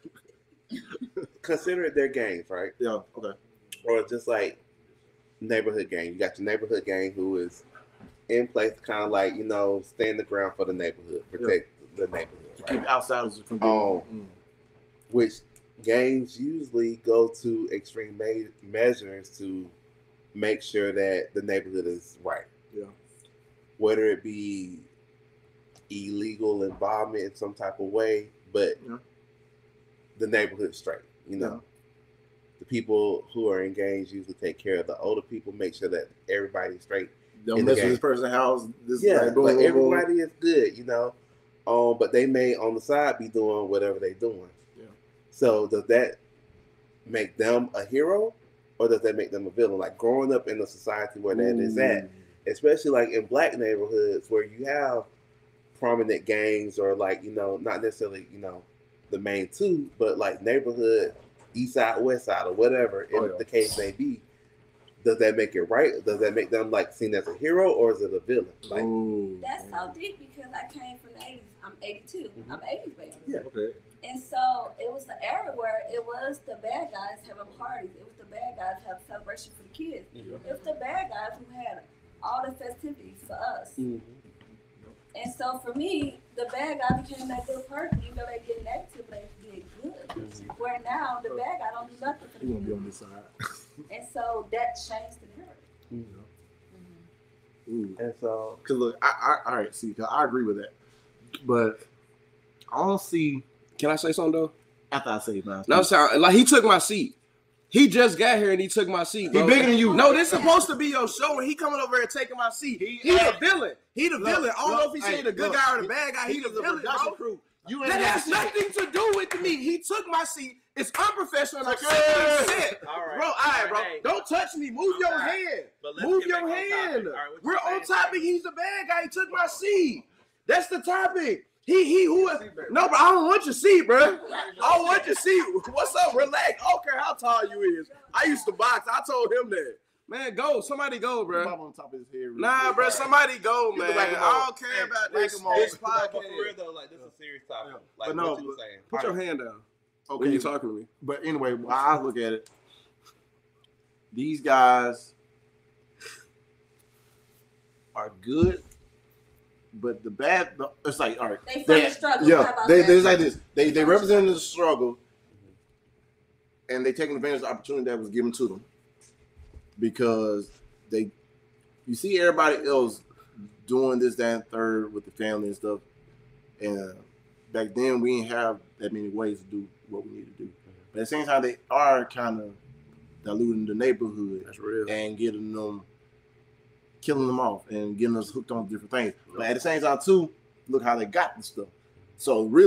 consider it their gangs, right? Yeah. Okay. Or just like neighborhood gang. You got your neighborhood gang who is in place, kind of like, you know, stand the ground for the neighborhood, protect the neighborhood, Keep right? outsiders from Oh. being. Which gangs usually go to extreme me- measures to make sure that the neighborhood is right. Yeah. Whether it be illegal involvement in some type of way, but Yeah. the neighborhood's straight, you know. Yeah. The people who are engaged usually take care of the older people, make sure that everybody's straight. Don't in the mess with gang. this person's house. This Yeah, like, boom, like boom, boom. everybody is good, you know. Um, but they may on the side be doing whatever they're doing. Yeah. So does that make them a hero, or does that make them a villain? Like growing up in a society where that is at, especially like in Black neighborhoods where you have prominent gangs, or like, you know, not necessarily, you know, the main two, but like neighborhood, east side, west side, or whatever, Oh, if yeah. the case may be. Does that make it right? Does that make them like seen as a hero, or is it a villain? Like, Ooh. That's so deep because I came from the eighties. I'm eighty-two. Mhm. I'm eighties baby. Yeah. Okay. And so it was the era where it was the bad guys having parties. It was the bad guys having celebration for the kids. Mhm. It was the bad guys who had all the festivities for us. mhm. And so for me, the bad guy became that good person. You know, they get negative, but they did good. Mhm. Where now the bad guy don't do nothing for the You gonna be kids. on this side. And so that changed the narrative. Ooh. And so, Cause look, I, I all right. See, 'cause I agree with that, but I don't see Can I say something though? after I say mine. No, sound like he took my seat. He just got here and he took my seat. He Bro. bigger than you. No, this supposed to be your show, and he coming over here and taking my seat. He, He- the villain. He the Look, villain. I don't look, know if he's hey, saying the good look, guy or the he- bad guy. He, the He's a villain, production bro. crew. You ain't That got has shit. nothing to do with me. He took my seat. It's unprofessional. I'm Take sick of it. this shit. All right. Bro, all right, bro. Hey. Don't touch me. Move I'm your not. hand. But let's Move get your back on hand. topic. All right, what you We're on saying? topic. He's the bad guy. He took my seat. That's the topic. He he who is no, bro. I don't want your seat, bro. I don't want your seat. What's up? Relax. I don't care how tall you is. I used to box. I told him that. Man, go. Somebody go, bro. Pop on top of his head. real Nah, quick. bro. Somebody go, Get the man. back of I him don't care Hey, about back this. him on. This but for podcast. real though, like this is a serious topic. Like But no, what you were but- saying. Put your hand down when Okay, you talking to me. but anyway, while I look at it, these guys are good, but the bad, the, it's like all right. They They, from the struggle. How yeah, about they, that? they, it's like this. They they represent the struggle, and they taking advantage of the opportunity that was given to them because they, you see everybody else doing this, that, and third with the family and stuff, and back then we didn't have that many ways to do what we need to do. But at the same time, they are kind of diluting the neighborhood That's real. and getting them, killing them off and getting us hooked on different things. But at the same time, too, look how they got the stuff. So really,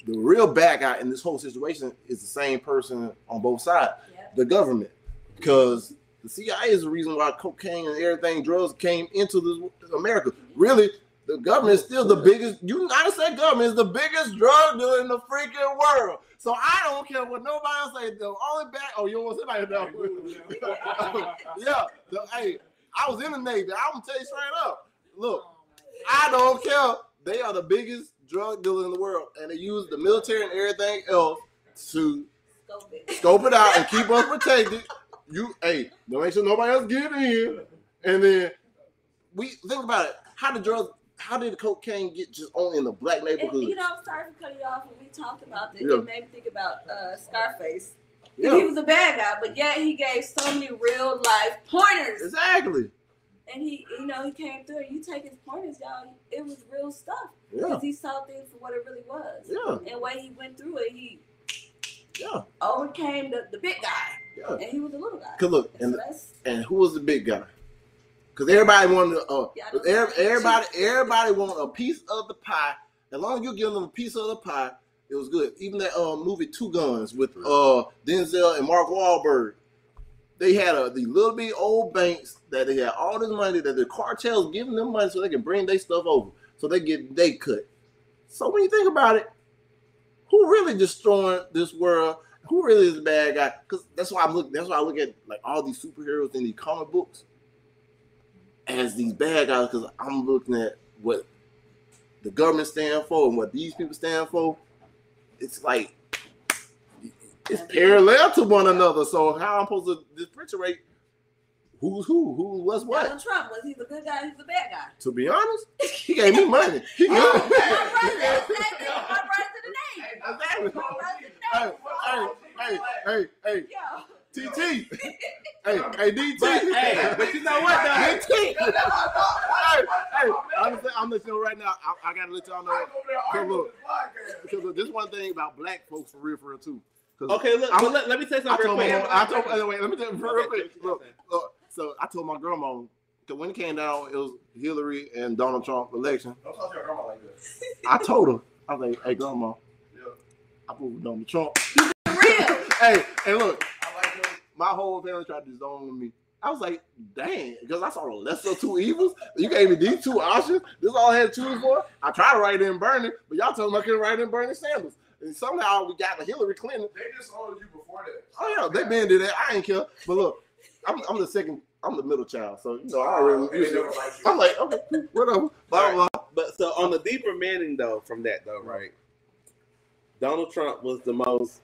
the real bad guy in this whole situation is the same person on both sides, Yep. the government, because the C I A is the reason why cocaine and everything, drugs came into this America. Really, the government is still the biggest. United States government is the biggest drug dealer in the freaking world. So I don't care what nobody else say. The only bad. Oh, you want to say that? Yeah. The, hey, I was in the Navy. I'm gonna tell you straight up. Look, I don't care. They are the biggest drug dealer in the world, and they use the military and everything else to Scope it. scope it out and keep us protected. You, hey, don't make sure nobody else get in. And then we think about it. How did drugs? How did the cocaine get just only in the black And, neighborhood? you know, I'm sorry for cutting you off. When we talked about this, Yeah. it made me think about uh, Scarface. Yeah. He was a bad guy, but yet he gave so many real life pointers. Exactly. And he, you know, he came through. You take his pointers, y'all. It was real stuff Yeah. because he saw things for what it really was. Yeah. And the way he went through it, he Yeah. overcame the, the big guy, Yeah. and he was the little guy. Cause look, And and so that's and who was the big guy? Because everybody wanted, to, uh, Yeah, I know. every- everybody, everybody wanted a piece of the pie. As long as you give them a piece of the pie, it was good. Even that uh, movie Two Guns with uh, Denzel and Mark Wahlberg, they had a the little bit old banks that they had all this money that the cartels giving them money so they can bring their stuff over, so they get they cut. So when you think about it, who really destroying this world? Who really is the bad guy? Because that's why I'm looking. That's why I look at like all these superheroes in these comic books as these bad guys, because I'm looking at what the government stand for and what these people stand for. It's like it's parallel to one another. So how I'm supposed to differentiate who's who, who's what's what? Donald Trump. Was he the good guy? He's the bad guy. To be honest, he gave me money. He good. My brother, my brother to the name. Exactly. My brother to the Hey, name. hey, hey, hey, hey, Yo. T T. Hey, hey, D T. But, hey, but you know what, though? D T. Hey, hey, I'm gonna I'm letting you know right now. I, I gotta let y'all know. Because look, because look, this one thing about black folks for real, for real too. 'Cause Okay, look, I'm- but let, let me say I something real told my quick. mom, I told, wait, wait, let me tell you real Okay, quick. Look, look, so I told my grandma, because when it came down, it was Hillary and Donald Trump election. Don't talk to your grandma like that. I told her, I was like, hey, grandma, Yeah. I voted for Donald Trump. Real. Hey, and look, I like those. my whole family tried to disown with me. I was like, dang, because I saw the lesser of two evils. You gave me these two options. This is all I had to choose for. I tried to write in Bernie, but y'all told me I couldn't write in Bernie Sanders. And somehow we got the Hillary Clinton. They disowned you before that. Oh yeah, they been did that. I ain't care. But look, I'm, I'm the second. I'm the middle child, so you know I already. And they never liked you. I'm like, okay, whatever. Blah, blah. But so on the deeper meaning though, from that though, right? Donald Trump was the most.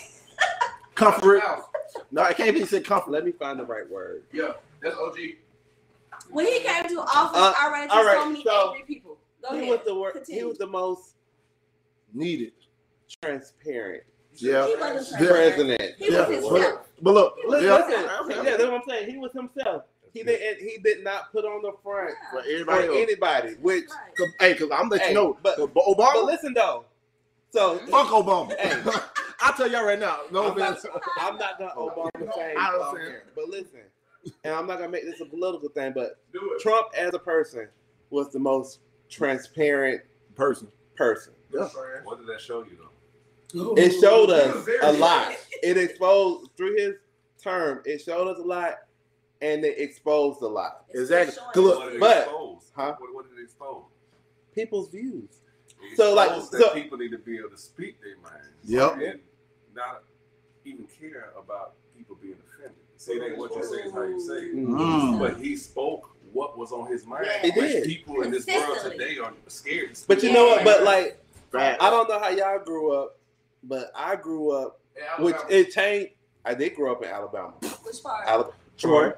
Comfort. No, I can't be said comfort. Let me find the right word. Yeah, that's O G. When he came to office, Uh, I ran into all right, so many so angry people. Go He ahead. was the wor- He Continue. was the most Needed. transparent Yeah. He wasn't Yeah. president. He Yeah. was himself. But look, Listen, yeah, listen, okay. yeah, that's what I'm saying. He was himself. He did. He did not put on the front For Yeah. for everybody else. anybody. Which, Right. Cause, hey, cause I'm letting Hey, you know, but- but, but Obama, listen though. So fuck Obama. Hey. I'll tell y'all right now. No I'm not, offense. I'm not gonna Obama say, I um, understand. but listen, and I'm not gonna make this a political thing, but Do it. Trump as a person was the most transparent Person. person. Yeah. What did that show you though? It showed He us was very a lot. honest. It exposed through his term. It showed us a lot, and it exposed a lot. It's Exactly. showing- Cause look, What did it but- expose? Huh? What, what did it expose? People's views. It So, like, exposed so- that people need to be able to speak their minds. Yep. And not even care about people being offended. See, it ain't what you say, it's how you say it. Mm. But he spoke what was on his mind. He did. Which people in this world Consistently. today are scared to speak. But you know what? But like, Facts. I don't know how y'all grew up, but I grew up, In which Alabama. it changed. I did grow up in Alabama, Which part? Alabama, Troy,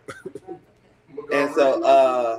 and so uh,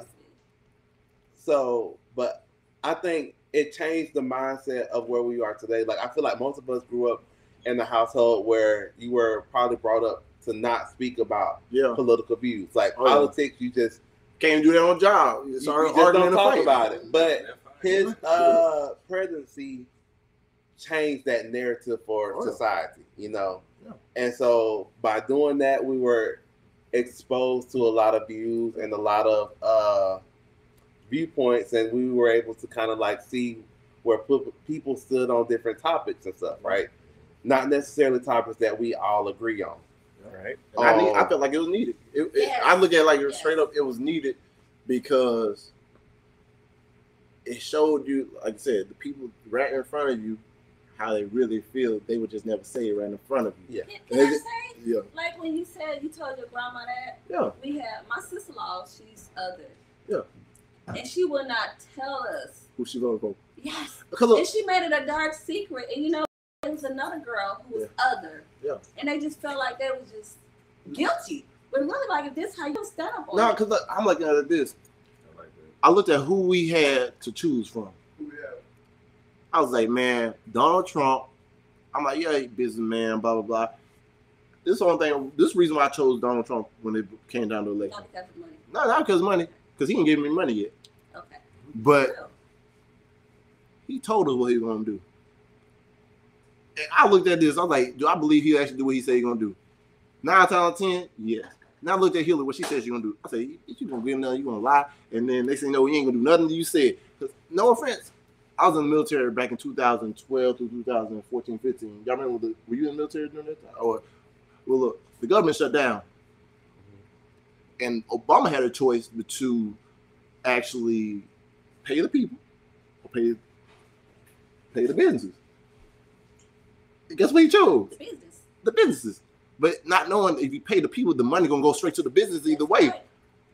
so, but I think it changed the mindset of where we are today. Like I feel like most of us grew up in a household where you were probably brought up to not speak about Yeah. political views, like Oh, yeah. politics. You just Can't do that on job. you, Sorry, you just arguing don't and talk fight. about it. But They're fine. his uh, presidency changed that narrative for Oh, yeah. society, you know. Yeah. And so by doing that, we were exposed to a lot of views and a lot of uh, viewpoints, and we were able to kind of like see where pe- people stood on different topics and stuff, right? Not necessarily topics that we all agree on. Right. And I need. I Um, felt like it was needed. It, it, Yes. I look at it like it was Yes. straight up. It was needed because it showed you, like I said, the people right in front of you how they really feel. They would just never say it right in front of you. Yeah. Can, And can I they- say, Yeah, like when you said you told your grandma that, yeah, we had my sister-in-law, she's other. Yeah. And she would not tell us. who she voted for? Yes. Because look, And she made it a dark secret. And you know, there was another girl who was other. Yeah. And they just felt like they was just guilty. But really, like, if this how you stand up on no, it. because I'm looking at this. I like that. I looked at who we had to choose from. Who we have? I was like, man, Donald Trump. I'm like, yeah, he businessman, blah blah blah. This one thing. This is the reason why I chose Donald Trump when it came down to election. Not because of money. No, not because of money, because he didn't give me money yet. Okay. But Well, he told us what he was gonna do. And I looked at this. I was like, do I believe he actually do what he said he's gonna do? Nine times out of ten, yes. Now I looked at Hillary, what she said she's gonna do. I said, you, you gonna give him nothing, you gonna lie, and then they say no, you ain't gonna do nothing that you said. 'Cause no offense, I was in the military back in two thousand twelve through two thousand fourteen, fifteen. Y'all remember the, were you in the military during that time? Or well, look, the government shut down, and Obama had a choice to actually pay the people or pay pay the businesses. And guess what he chose? the business. The businesses. But not knowing if you pay the people, the money gonna go straight to the business either That's way. right.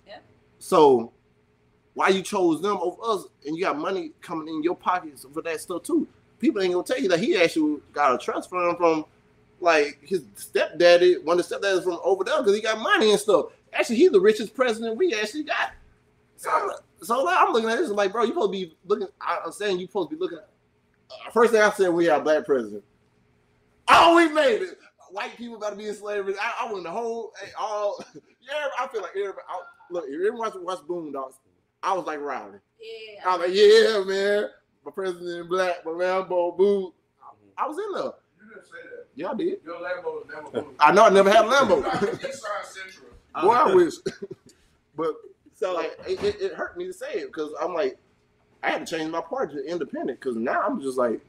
So why you chose them over us, and you got money coming in your pockets for that stuff too? People ain't gonna tell you that he actually got a trust fund from like his stepdaddy, one of the stepdads from over there, because he got money and stuff. Actually, he's the richest president we actually got. So, I'm, so I'm looking at this like, bro, you supposed to be looking. I'm saying you supposed to be looking. Uh, first thing I said, we have a black president. Oh, we made it. White people about to be in slavery. I, I went the whole, hey, all. Yeah, I feel like everybody. I, look, if everyone watch, watch Boondocks, I was like Riley. Yeah. I was like, yeah, man. My president in black, my Lambo boot. I was in there. You didn't say that. Yeah, I did. Your Lambo never moved. I know I never had a Lambo. Inside Central. Boy, I wish. But So like, it, it, it hurt me to say it because I'm like, I had to change my party to independent because now I'm just like,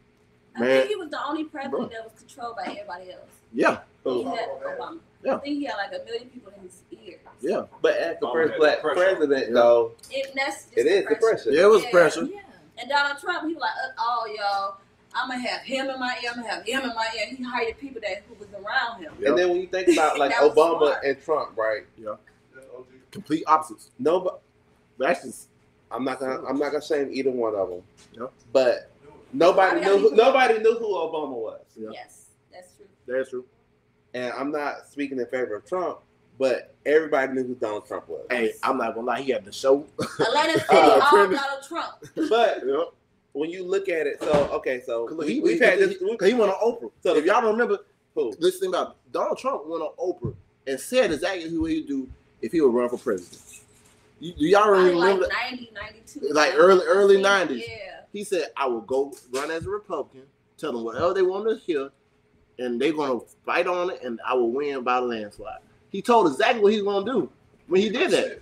I man. think he was the only president Bro. that was controlled by everybody else. yeah, He Oh. had Obama. Yeah. I think he had like a million people in his ear. yeah. but as the Obama first had black pressure. president, Yeah. though, It, that's just it is the pressure. Yeah, it was Yeah. pressure. Yeah. And Donald Trump, he was like, uh, oh, y'all, I'm going to have him in my ear. I'm going to have him in my ear. He hired people that who was around him. Yeah. And then when you think about like That was Obama smart. and Trump, right? Complete opposites. Nobody, But that's just I'm not gonna, I'm not gonna shame either one of them. Yeah. But nobody I knew, who, mean- nobody knew who Obama was. yeah. Yes, that's true. That's true. And I'm not speaking in favor of Trump, but everybody knew who Donald Trump was. Hey, I'm not gonna lie. He had the show. Atlanta City, Uh, all premise- Donald Trump. But Yeah. when you look at it, so okay, so 'Cause we, he, we've he, had he, this. we- 'cause he went on Oprah. So So if y'all don't remember, Who? this thing about Donald Trump went on Oprah and said exactly who he'd do if he would run for president. You, do y'all Probably remember? like that? ninety, ninety-two. Like early- early nineties. Yeah. He said, "I will go run as a Republican, tell them whatever they want to hear, and they're gonna fight on it, and I will win by a landslide." He told exactly what he's gonna do when he did that.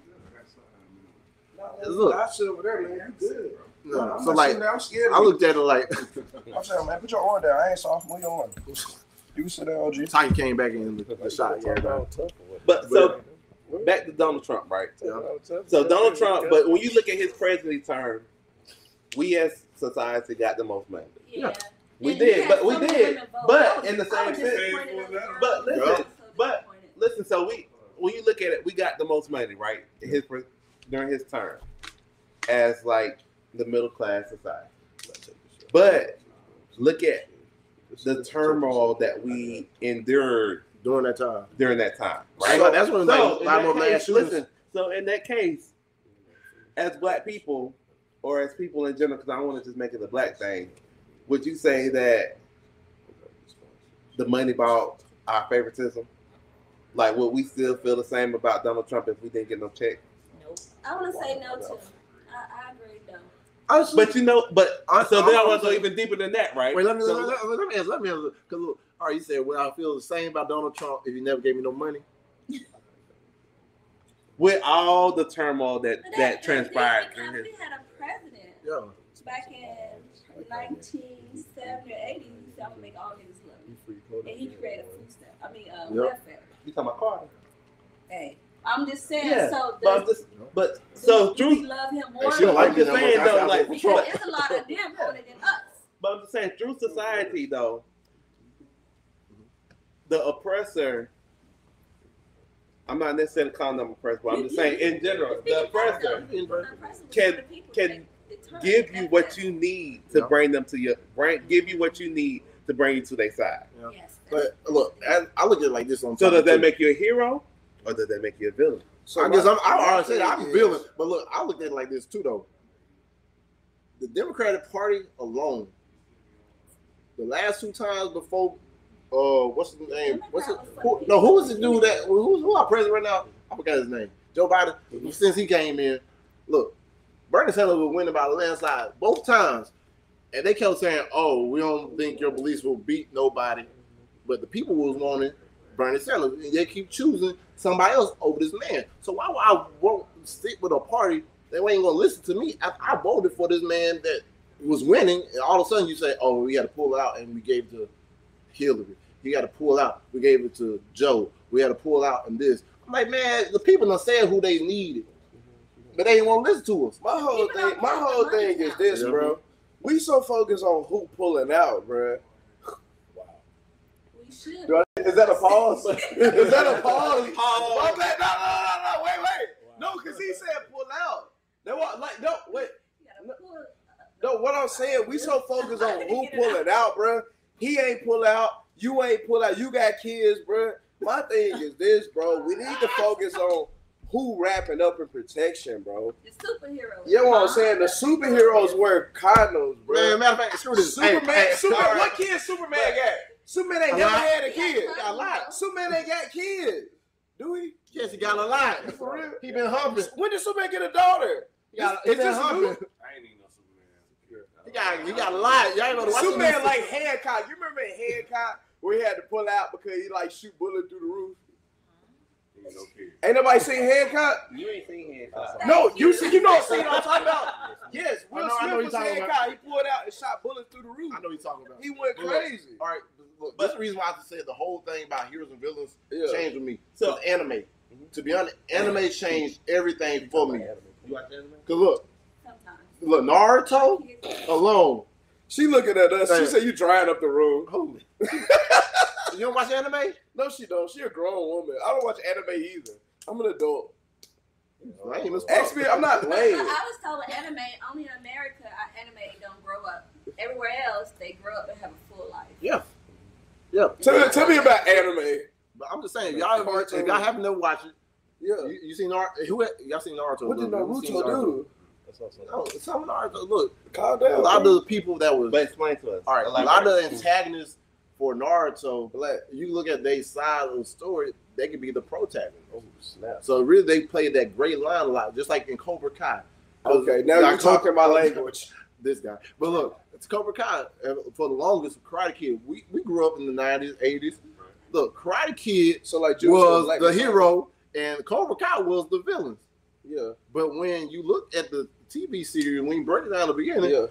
Look. I sit over there, man. You good. No, I'm so not like, sitting there, I'm scared. I of looked at it like you. I'm saying, man, put your arm down. I ain't soft. Move your arm. You can sit there, O G. Titan came back in the, the shot. Yeah, dog. But so back to Donald Trump, right? Yeah. So Donald Trump, but when you look at his presidency term, we as society got the most money. Yeah. We And he did, had but we so many did. women vote. But I was- in the I same was sense- disappointed in the girl. But I was listen, so but- disappointed. Listen, so we when you look at it, we got the most money, right? in His pre- during his term, as like the middle class society. But look at the turmoil that we endured During that time, during that time, right? right? That's when So, like, in a lot that more mass case, shootings. listen, so in that case, as black people, or as people in general, because I don't want to just make it a black thing, would you say that the money bought our favoritism? Like, would we still feel the same about Donald Trump if we didn't get no check? Nope. I want to say no to. I, I agree, though. Honestly, But you know, but I- so then I I- want to go even deeper than that, right? wait, let me So- let, let, let me answer. Let me answer. Because look, all right, you said, "Well, I feel the same about Donald Trump if he never gave me no money." with all the turmoil that But that that's transpired because during his we had a president. Yeah, back in nineteen seventy or eighty, he said, I'm gonna make all niggas love me. And he created food stamp. I mean, uh, Yep. welfare. You talking about Carter? Hey, I'm just saying. Yeah, So but, I'm does, just, but so do we through, love him more? Hey, she don't like I'm just that much. saying That's though, out like, there. because there's a lot of them older than us. but I'm just saying through society though, the oppressor. I'm not necessarily calling them oppressor, but I'm just saying in general, the oppressor can can give you what you need to Yeah. bring them to your bring give you what you need to bring you to their side. Yeah. Yes. But look, I, I look at it like this on So top does of that too. make you a hero, or does that make you a villain? So I guess I'm, I my already said I'm thing a villain, is- but look, I look at it like this too, though. The Democratic Party alone, the last two times before, uh, what's his name? What's it? Who, no, who was the dude that who's who our president right now? I forgot his name. Joe Biden. Since he came in, look, Bernie Sanders was winning by a landslide both times, and they kept saying, "Oh, we don't think your beliefs will beat nobody," but the people was wanting Bernie Sanders, and they keep choosing somebody else over this man. So why would I won't stick with a party that ain't gonna listen to me? I, I voted for this man that was winning, and all of a sudden you say, "Oh, we got to pull out," and we gave to Hillary. You got to pull out. We gave it to Joe. We had to pull out and this. I'm like, man, the people done said who they needed, but they ain't want to listen to us. My whole Even though thing, my we whole got the thing money is now. this, Yeah. bro. We so focused on who pulling out, bro. We should. Do I- Is that a pause? Is that a pause? Pause. My bad. No, no, no, no, wait, wait. No, because he said pull out. That was like, no, wait. You gotta pull- No, what I'm saying, we so focused on who pulling out, bro. He ain't pull out. You ain't pull out. You got kids, bro. My thing is this, bro. We need to focus on who wrapping up in protection, bro. The superheroes. You know what I'm saying? The superheroes wear condoms, bro. Man, matter of fact, screw this. Superman, Hey, hey, Superman, all right. what kid Superman got? Superman ain't A never lot. had a He got kid. condoms, A lot. though. Superman ain't got kids. Do he? Yes, he got a lot. For real? He been humping. When did Superman get a daughter? He got, It's he been just humping. new. I ain't even know Superman. He got, he got a lot. Y'all ain't know the Superman like Hancock. You remember in Hancock where he had to pull out because he like shoot bullets through the roof? He ain't no kid. Ain't nobody seen Hancock? You ain't seen Hancock. No, you see, you know what I'm talking about. Yes, Will I know- I know Smith what was you're talking Hancock. He pulled out and shot bullets through the roof. I know what you're talking about. He went Look, crazy. All right, look, that's the reason why I just said the whole thing about heroes and villains Yeah. changed with me. So- So anime. To be honest, anime changed everything for me. You watch anime? Cause look, Sometimes. look, Naruto alone. She looking at us. She Hey. said you drying up the room. Holy. You don't watch anime? No, she don't. She a grown woman. I don't watch anime either. I'm an adult. Lame as fuck. Ask me, I'm not lame. I was told anime only in America. Our anime don't grow up. Everywhere else, they grow up and have a full life. Yeah. Yeah. Tell me, tell me about anime. But I'm just saying, y'all, if y'all haven't never watched it, Yeah. you, you seen Naruto? Who y'all seen Naruto? What did Look, you seen Naruto do? No, some of Naruto. Look, Calm a down. lot of bro. the people that was But explain to us. all right. A Elaborate. lot of the antagonists for Naruto, Black. you look at their side of the story, they could be the protagonist. Oh, snap. So really, they played that great line a lot, just like in Cobra Kai. Okay, now Like you're talking my Cobra- language. This guy, but look, it's Cobra Kai. uh, For the longest, Karate Kid. We we grew up in the nineties, eighties. Look, Karate Kid So like Juice was was like the hero, and Cobra Kai was the villain. Yeah, But when you look at the T V series, when you break it down at the beginning, yeah.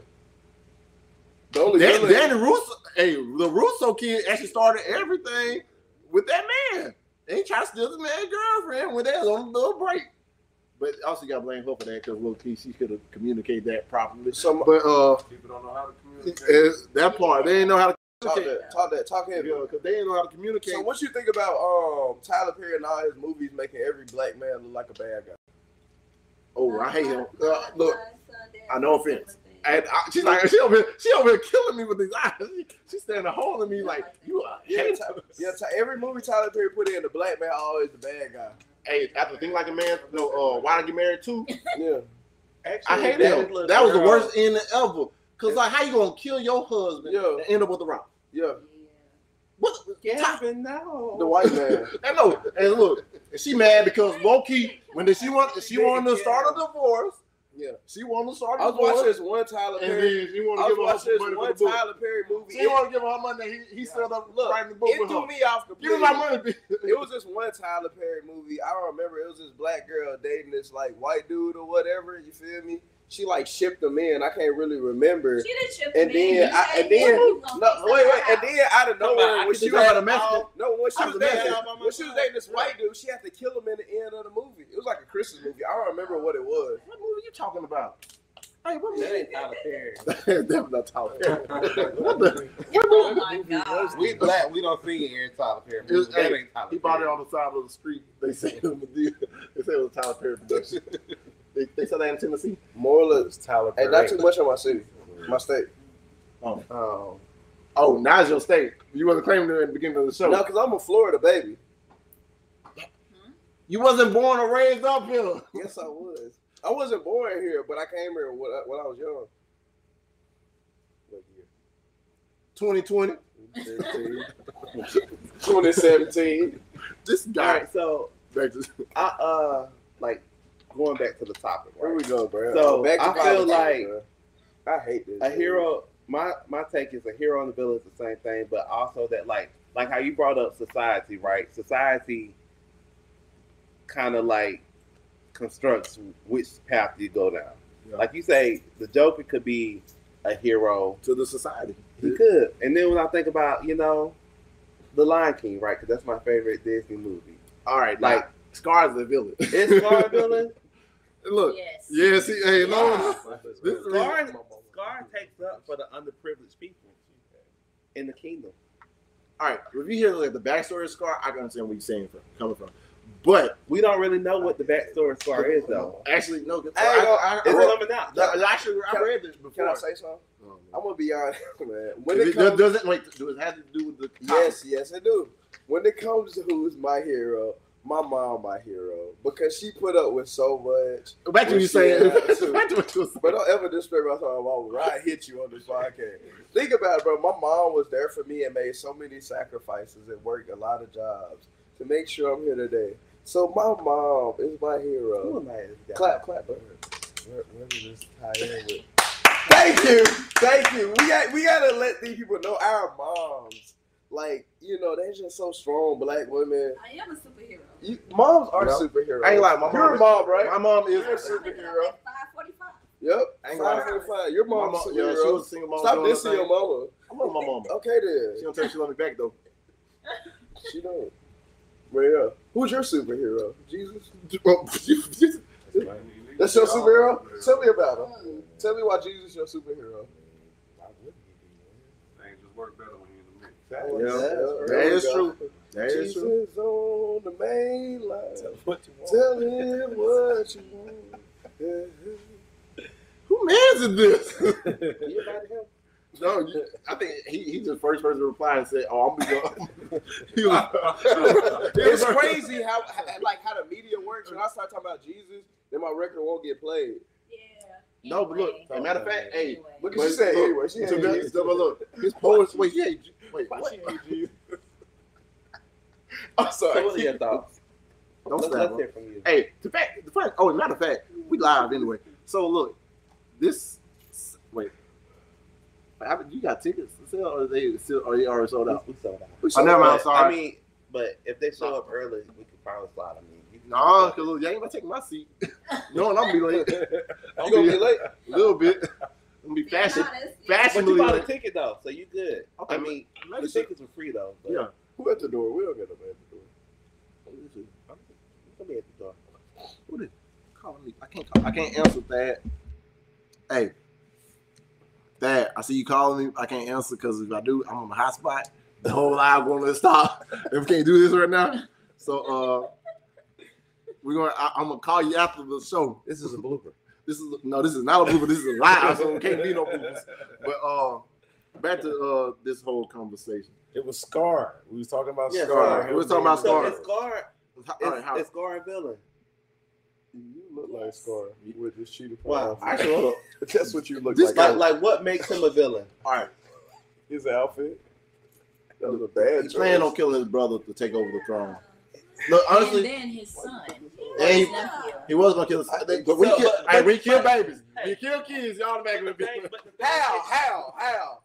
The only Dan, villain- Danny Russo, hey, the Russo kid actually started everything with that man. And he tried to steal the man's girlfriend when they was on a little break. But also you got to blame her for that because little kid, she could have communicated that properly. Some But uh, People don't know how to communicate. it's that part, they didn't know how to talk communicate. that, talk that, talk heavy. Because they didn't know how to communicate. So what you think about um Tyler Perry and all his movies making every black man look like a bad guy? Oh, I hate him. Uh, look, I I no offense. And I, she's like, she over here, she over here killing me with these eyes. She, she's standing holding me like, you are Yeah, hating. Ty- yeah. Ty- every movie Tyler Perry put in, the black man always the bad guy. Hey, after Think Like a Man, no, uh, Why Did I Get Married Too? Yeah. I hate him. That was the worst ending ever. Cause like, how you gonna kill your husband Yeah. and end up with a rock? Yeah. What? Gavin, no. The white man. I know. And look, and she mad because low key when did she want she wanted to start a divorce. Yeah. She wanted to start a I was divorce. watching this one Tyler and Perry. then she I wanted to was give her watching this money for one the book. Tyler Perry movie. She wanted to give her her money. He, he set up Look, writing the book It with threw her. me off Give completely. me my money. It was this one Tyler Perry movie. I don't remember. It was this black girl dating this like white dude or whatever. You feel me? she like shipped them in. I can't really remember. She didn't ship And them in. then, You I, said and then, you no, was gonna wait, fix wait, her and house. then out of nowhere, when could she you was had a Mexican? um, no, when she I was was a dating, Mexican. when she was dating this white dude, she had to kill him in the end of the movie. It was like a Christmas movie. I don't remember what it was. What movie you talking about? Hey, what That movie? ain't Tyler Perry. That's not Tyler Perry. What the? Oh my god. We black. We don't see Aaron Tyler Perry. It was, That hey, ain't Tyler he bought it Perry. on the side of the street. They say it was, they say it was Tyler Perry production. they, they said that in Tennessee. Moral It of, was Tyler hey, Perry. not too much on my city, my state. Oh, Um, oh, now it's your state. You wasn't claiming it at the beginning of the show. no, because I'm a Florida baby. You wasn't born or raised up here. Yes, I was. I wasn't born here, but I came here when I, when I was young. What year? twenty twenty. twenty seventeen. This All guy. right, so Back to, I uh like going back to the topic. Where Right? we go, bro? So, Back to I feel politics, like bro. I hate this. A dude. hero. My my take is a hero and the villain is the same thing, but also that like like how you brought up society, right? Society kind of like constructs which path you go down. Yeah. Like you say, the Joker could be a hero. to the society. He could. And then when I think about, you know, The Lion King, right? Because that's my favorite Disney movie. All right, Like- like Scar's the villain. Is Scar a villain? Look, Yes. yes, he, hey, no, this is Scar, Scar takes up for the underprivileged people in the kingdom. all right. If you hear like the backstory of Scar, I can understand where you're saying from coming from. But We don't really know what the backstory of Scar is, though. actually, no. I, I ain't gonna- I, I, It's I, coming out. I, actually, I read this before. Can I say something? Oh, I'm gonna be honest, man. When If it it does, comes, does it wait? Does it have to do with the yes, yes, I do. When it comes to who's my hero, my mom, my hero, because she put up with so much. Back to what you saying. Back to what you But don't ever disrespect my mom. Or I hit you on this podcast. Think about it, bro. My mom was there for me and made so many sacrifices and worked a lot of jobs to make sure I'm here today. So my mom is my Who hero. am I? Clap, clap, bro. Where, where does this tie in with? Thank you, thank you. We got we gotta let these people know our moms. Like, you know, they're just so strong, black women. I am a superhero. You, moms are Yep. superheroes. I ain't like my mom. You're a mom, right? My mom is. You're a I wake up superhero. at five forty-five. Yep. I ain't Five gonna- forty-five. Your My mom's mom, a yeah, she superhero. was a single mom. Stop doing her dissing your thing. mama. I love my mama. Okay then. She don't tell you she love me back though. She don't. Well, yeah. Who's your superhero? Jesus? That's your superhero? Tell me about him. Tell me why Jesus is your superhero. Why wouldn't he be, Things just work better when you're in the mix. Yeah, there that we is go. true. That is Jesus true. on the main line. man? What you want? Tell him what you want. Yeah. Who man's is this? You invited him? No, you, I think he he just first person to reply and said, "Oh, I'm gonna go." He was, It's crazy how, how like how the media works. When I start talking about Jesus, then my record won't get played. Yeah. No, but look, Anyway. as a matter of fact, hey, Anyway. Look at But she said look, anyway. She so ain't that- Jesus. so, but look, his poets. Wait, yeah, wait, Why what? she ain't Jesus? I'm sorry. So what are your thoughts? Don't Let's, stop. let's bro. hear from you. Hey, the fact, the fact. Oh, matter of fact, we live anyway. So look, this. Wait, how, you got tickets to sell, or they still, or they already sold out? We sold out. We Oh, never mind. I'm But, sorry. I mean, but if they show up early, we could probably slide. I mean, you can- No, because look, you ain't gonna take my seat. No, and I'm gonna be late. You gonna be late? A little bit. I'm gonna be Being fashion, honest, But you fashionably bought a late. ticket though, so you good. Okay, I mean, maybe the so. tickets were free though. But Yeah. Who at the door? We don't get them at the door. Come here at the door. Who did call me? I can't call. I can't answer that. Hey, Dad, I see you calling me. I can't answer because if I do, I'm on the hotspot. The whole live going to stop. If we can't do this right now, so uh, we're gonna. I, I'm gonna call you after the show. This is a blooper. This is no, this is not a blooper. This is a live, so it can't be no bloopers. But uh, back to uh this whole conversation. It was Scar. We was talking about Yeah, Scar. Scar. We was talking about So Scar. it's Scar. All It's, right, how, it's Scar a villain. You look like Scar with this cheetah print Wow. outfit. actually, That's what you look This like. Like, like what makes him a villain? all right. His outfit. That was a bad He choice. planned on killing his brother to take over the throne. Look, honestly, and then his son, And he- his nephew. he was gonna kill his. But we So, kill, but- hey, we but- kill but- babies. We kill kids. Y'all automatically be. How? How? How?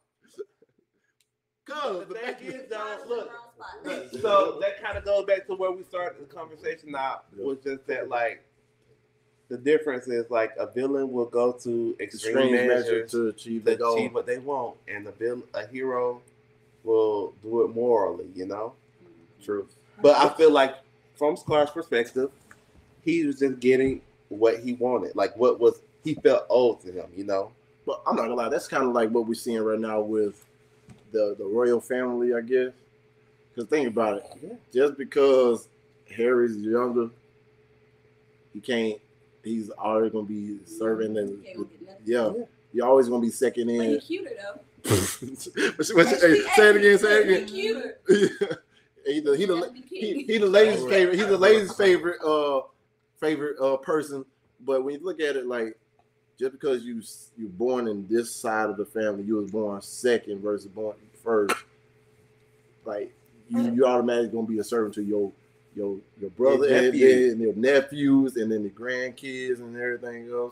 Cause The the thing back is, is though, look. Look. So that kind of goes back to where we started the conversation out, was just that, like, the difference is like a villain will go to extreme, Extreme measure measures to achieve to the goal. achieve what they want, and the villain, a hero, will do it morally. You know. True. But I feel like, from Scar's perspective, he was just getting what he wanted, like what was he felt owed to him. You know. But I'm not gonna lie, that's kind of like what we're seeing right now with the the royal family, I guess. Because think about it, Yeah. just because Harry's younger, he can't. He's always gonna be serving, and Can't go get nothing. yeah, you're always gonna be second But he in. cuter though. What's- what's- hey, say it again. Say it again. He cuter. he the he the That's the he, key. he the lady's favorite. He's the lady's favorite uh favorite uh person. But when you look at it, like just because you you're born in this side of the family, you was born second versus born first. Like you you automatically gonna be a servant to your your your brother Your and, nephew. then and your nephews and then the grandkids and everything else.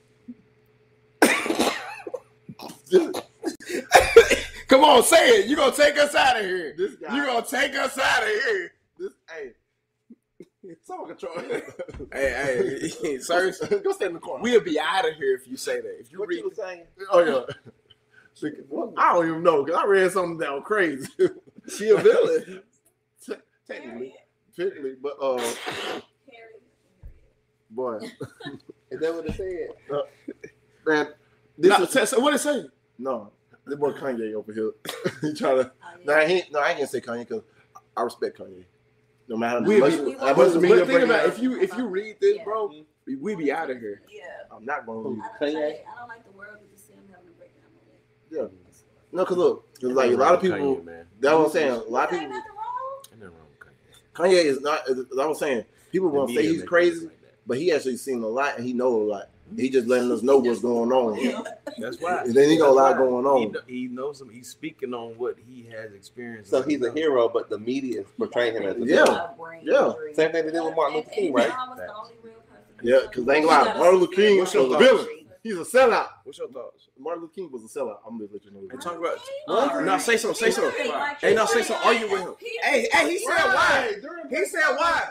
Come on, say it. You gonna take us out of here. This guy, You gonna take us out of here. this hey. Someone control. Hey, hey, sir. Go stand in the corner. We'll be out of here if you say that. If you What read, you were saying? Oh yeah. Well, I don't even know because I read something that was crazy. she a villain. Technically, technically, but uh, Harry. boy, Is that what it said? man, this Nah, is so- so what it say? no. This boy Kanye over here. he try to. Oh, No, yeah. he, no, I ain't gonna say Kanye because I respect Kanye. No matter We- much, we- how But, much we- media but think bring about it it, if you if you read this, bro, we, we be out of here. Yeah. I'm not gonna read. I don't, Kanye? like, I don't like the world to see him having a breakdown moment. it. Yeah. No, cause look, cause like a lot of people. Kanye, man. That's what I'm saying. A lot of Ain't people. nothing wrong. Ain't nothing wrong with Kanye. Kanye is not. As I was saying, people The want to say media he's make crazy, it like that. but he actually seen a lot and he know a lot. He just letting us know what's going on. That's why. And then he got a lot That's why. going on. He, kn- he knows him. He's speaking on what he has experienced. So right he's a now. hero, but the media is portraying him as a Yeah. villain. Yeah. Same thing they did with Martin Luther King, right? Yeah, because they ain't gonna lie. Martin Luther King was What's your a thoughts? villain. He's a sellout. What's your thoughts? Martin Luther King was a sellout. I'm just let you know. Hey, talk about. Alright. Now say something. Say something. Hey, now say something. Argue with him. Hey, hey, he said why? He said why?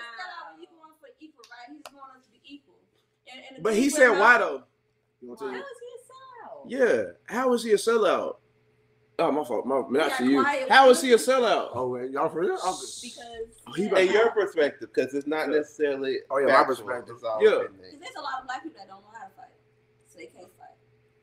But he said why though? You want How to is tell he a sellout? Yeah. How is he a sellout? Oh, my fault. My, not Yeah, to you. quiet. How is he a sellout? Oh, wait, y'all for real? I'm- Because Oh, he In your perspective, because it's not necessarily. Oh, yeah, my factual, perspective. it's all Yeah. opinion. Because there's a lot of black people that don't know how to fight, so they can't fight.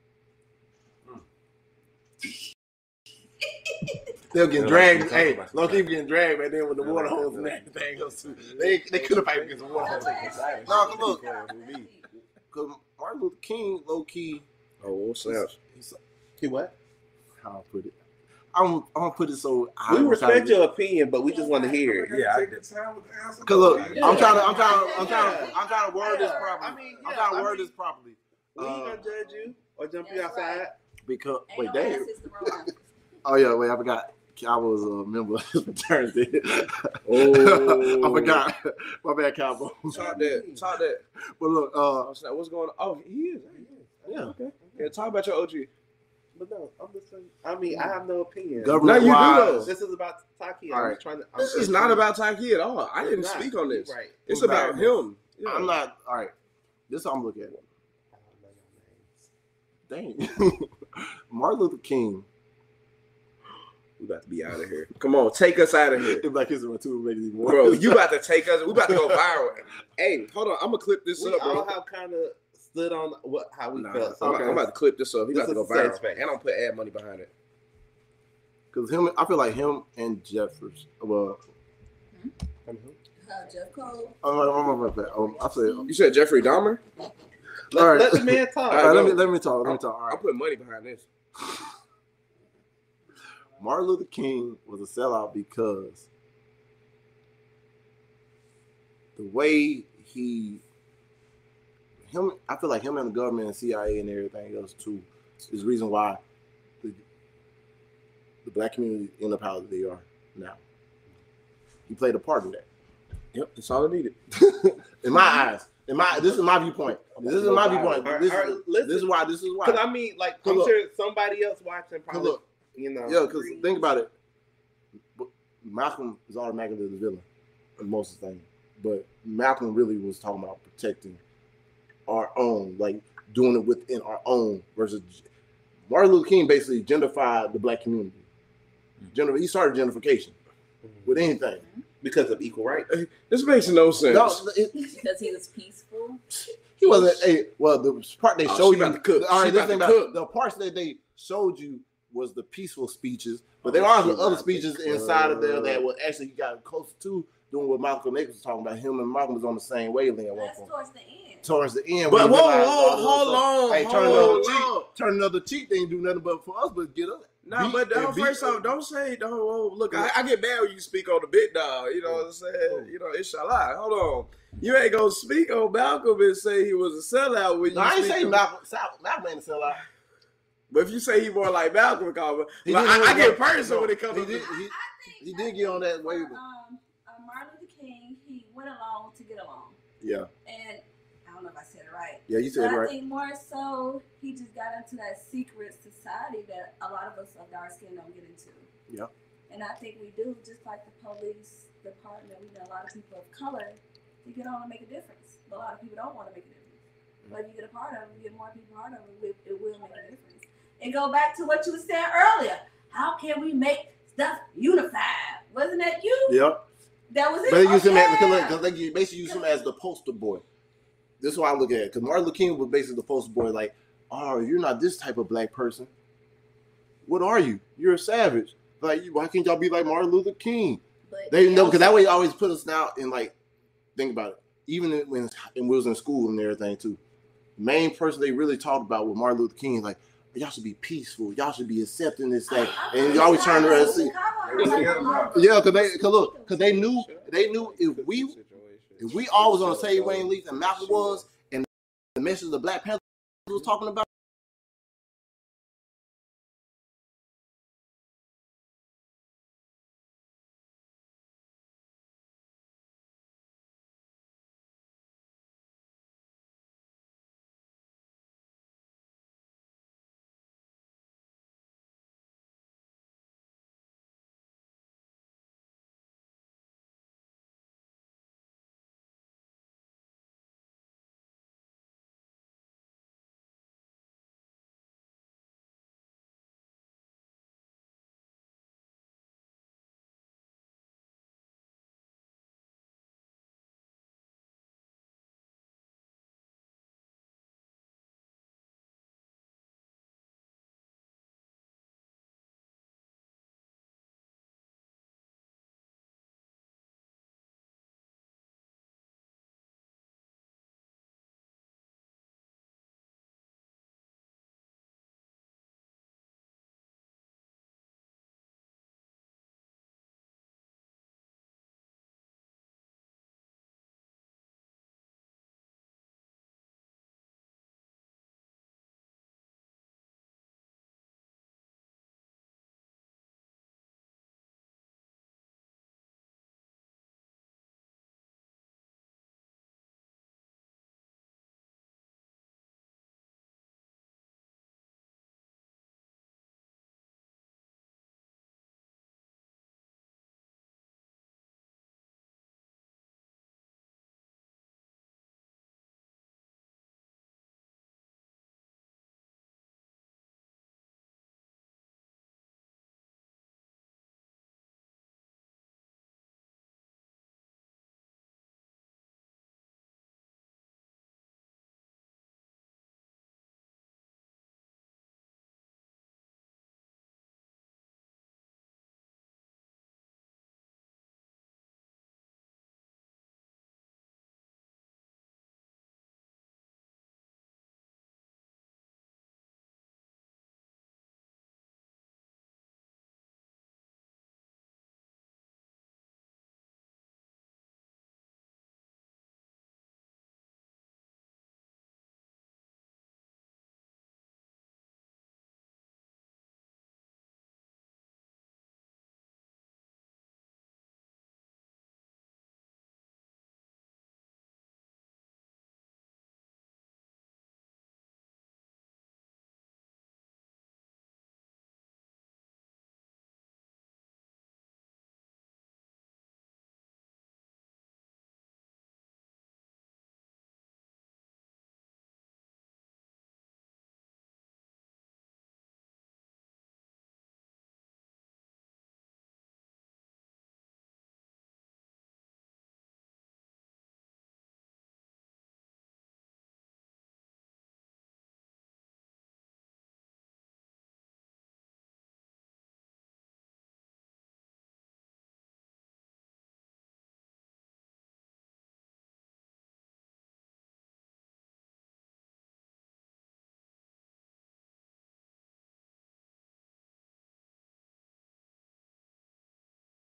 They'll get Yeah, dragged. like, Hey, talk about low some keep getting dragged back then with the Yeah, water like, hose and yeah. everything else too. They they could have fight against the water hose. No, come look, because Martin Luther King, low key, Oh, what's that? he's, He what? how I put it. I'm I'm gonna put it so. We respect your opinion, but we just want to hear it. Yeah, I Take did. the time with the answer. Cause look, Yeah. I'm trying to, I'm trying to, I'm Yeah. trying to, I'm trying to word this Yeah. properly. I mean, I'm yeah, trying to I word mean- this properly. We ain't Uh, gonna judge you or jump you That's outside. right. because Ain't wait, no damn. answers to wrong answers. Oh yeah, wait, I forgot. I was a member of his fraternity. Oh. I forgot. My bad, Cowboy. Talk that. Talk that. But look, uh, Oh, snap, what's going on? Oh, he is. yeah, Okay. Yeah, talk about your O G. But no, I'm just saying. I mean, I have no opinion. government No, you do, wise, This is about Taki. All I'm right. just trying to. I'm This just is not trying- about Taki at all. I It's didn't not. speak on this. Right. It's It's about about him. Yeah. I'm not. All right, this is how I'm looking at it. I don't know your names. Dang, Martin Luther King. We about to be out of here. Come on, take us out of here. It's like his two make it even worse. Bro, you about to take us. We about to go viral. Hey, hold on. I'm gonna clip this We up, bro. all have kind of stood on what how we Nah, felt. I'm, So I'm about to clip this up. He This about to is go a safe viral. space. And I'm put ad money behind it. Because him, I feel like him and Jeffers. Well, Uh, Jeff Cole. I'm, I'm, I'm, I'm, um, I said. You said Jeffrey Dahmer? let, All right. let the man talk. All right, let me go. let me talk. Let me I'm, talk. All I'm right. putting money behind this. Martin Luther King was a sellout because the way he, him, I feel like him and the government and C I A and everything else too, is the reason why the, the black community end up how they are now. He played a part in that. Yep, that's all I needed. In my eyes, in my this is my viewpoint. This is my viewpoint. All right, This, all right, is, listen. this is why. This is why. Because I mean, like, I'm Look. sure somebody else watching probably, Look. you know. Yeah, because think about it. B- Malcolm is automatically the villain in most of the things, but Malcolm really was talking about protecting our own, like doing it within our own. Versus Martin Luther King basically gentrified the black community. Gender, he started gentrification with anything because of equal rights. This makes no sense. No, it, Because he was peaceful. he wasn't. Hey, well, the part they Oh, showed she you, about to cook. all She right, this about thing to about- cook. the parts that they showed you was the peaceful speeches, but Oh, there are she other about to speeches cook. inside of there that were actually got close to doing what Malcolm X was talking about. Him and Malcolm was on the same wavelength at one That's point. towards the end. Towards the end, But when he whoa, realized all whoa, the hold other stuff. on, Hey, turn another hold cheek. on. Turn another cheek. They ain't do nothing but for us, but get up. No, beat but don't, and beat first off, us. don't say, don't, oh, look, I, I get mad when you speak on the big dog, you know what I'm saying? You know, inshallah. Hold on. You ain't gonna speak on Malcolm and say he was a sellout when you No, I ain't speak saying on- Malcolm. Malcolm ain't a sellout. But if you say he more like Malcolm, Carver, He like, did I, I go- get personal no, when it comes he to did- I, he- I think, he I did get on that think wave. for, Um, uh, Martin Luther King, he went along to get along, Yeah, and I don't know if I said it right. yeah, you But said it I right. think more so he just got into that secret society that a lot of us of dark skin don't get into. Yeah. And I think we do, just like the police department. We know a lot of people of color to get on and make a difference. But a lot of people don't want to make a difference. But if you get a part of it, you get more people part of it, it, it will make a difference. And go back to what you were saying earlier. How can we make stuff unified? Wasn't that you? Yep. That was it. But they use Oh, him as yeah. because they basically use him as the poster boy. This is why I look at it. Because Martin Luther King was basically the poster boy, like, oh, you're not this type of black person. What are you? You're a savage. Like, why can't y'all be like Martin Luther King? But They know also- because that way always put us now in like, think about it. Even when, when we was in school and everything too, the main person they really talked about with Martin Luther King, like, y'all should be peaceful. Y'all should be accepting this thing. And you always turn around and see. Yeah, because they, cause look, because they knew, they knew if we, if we all was on the same wavelength and Malcolm was, and the message the Black Panther was talking about,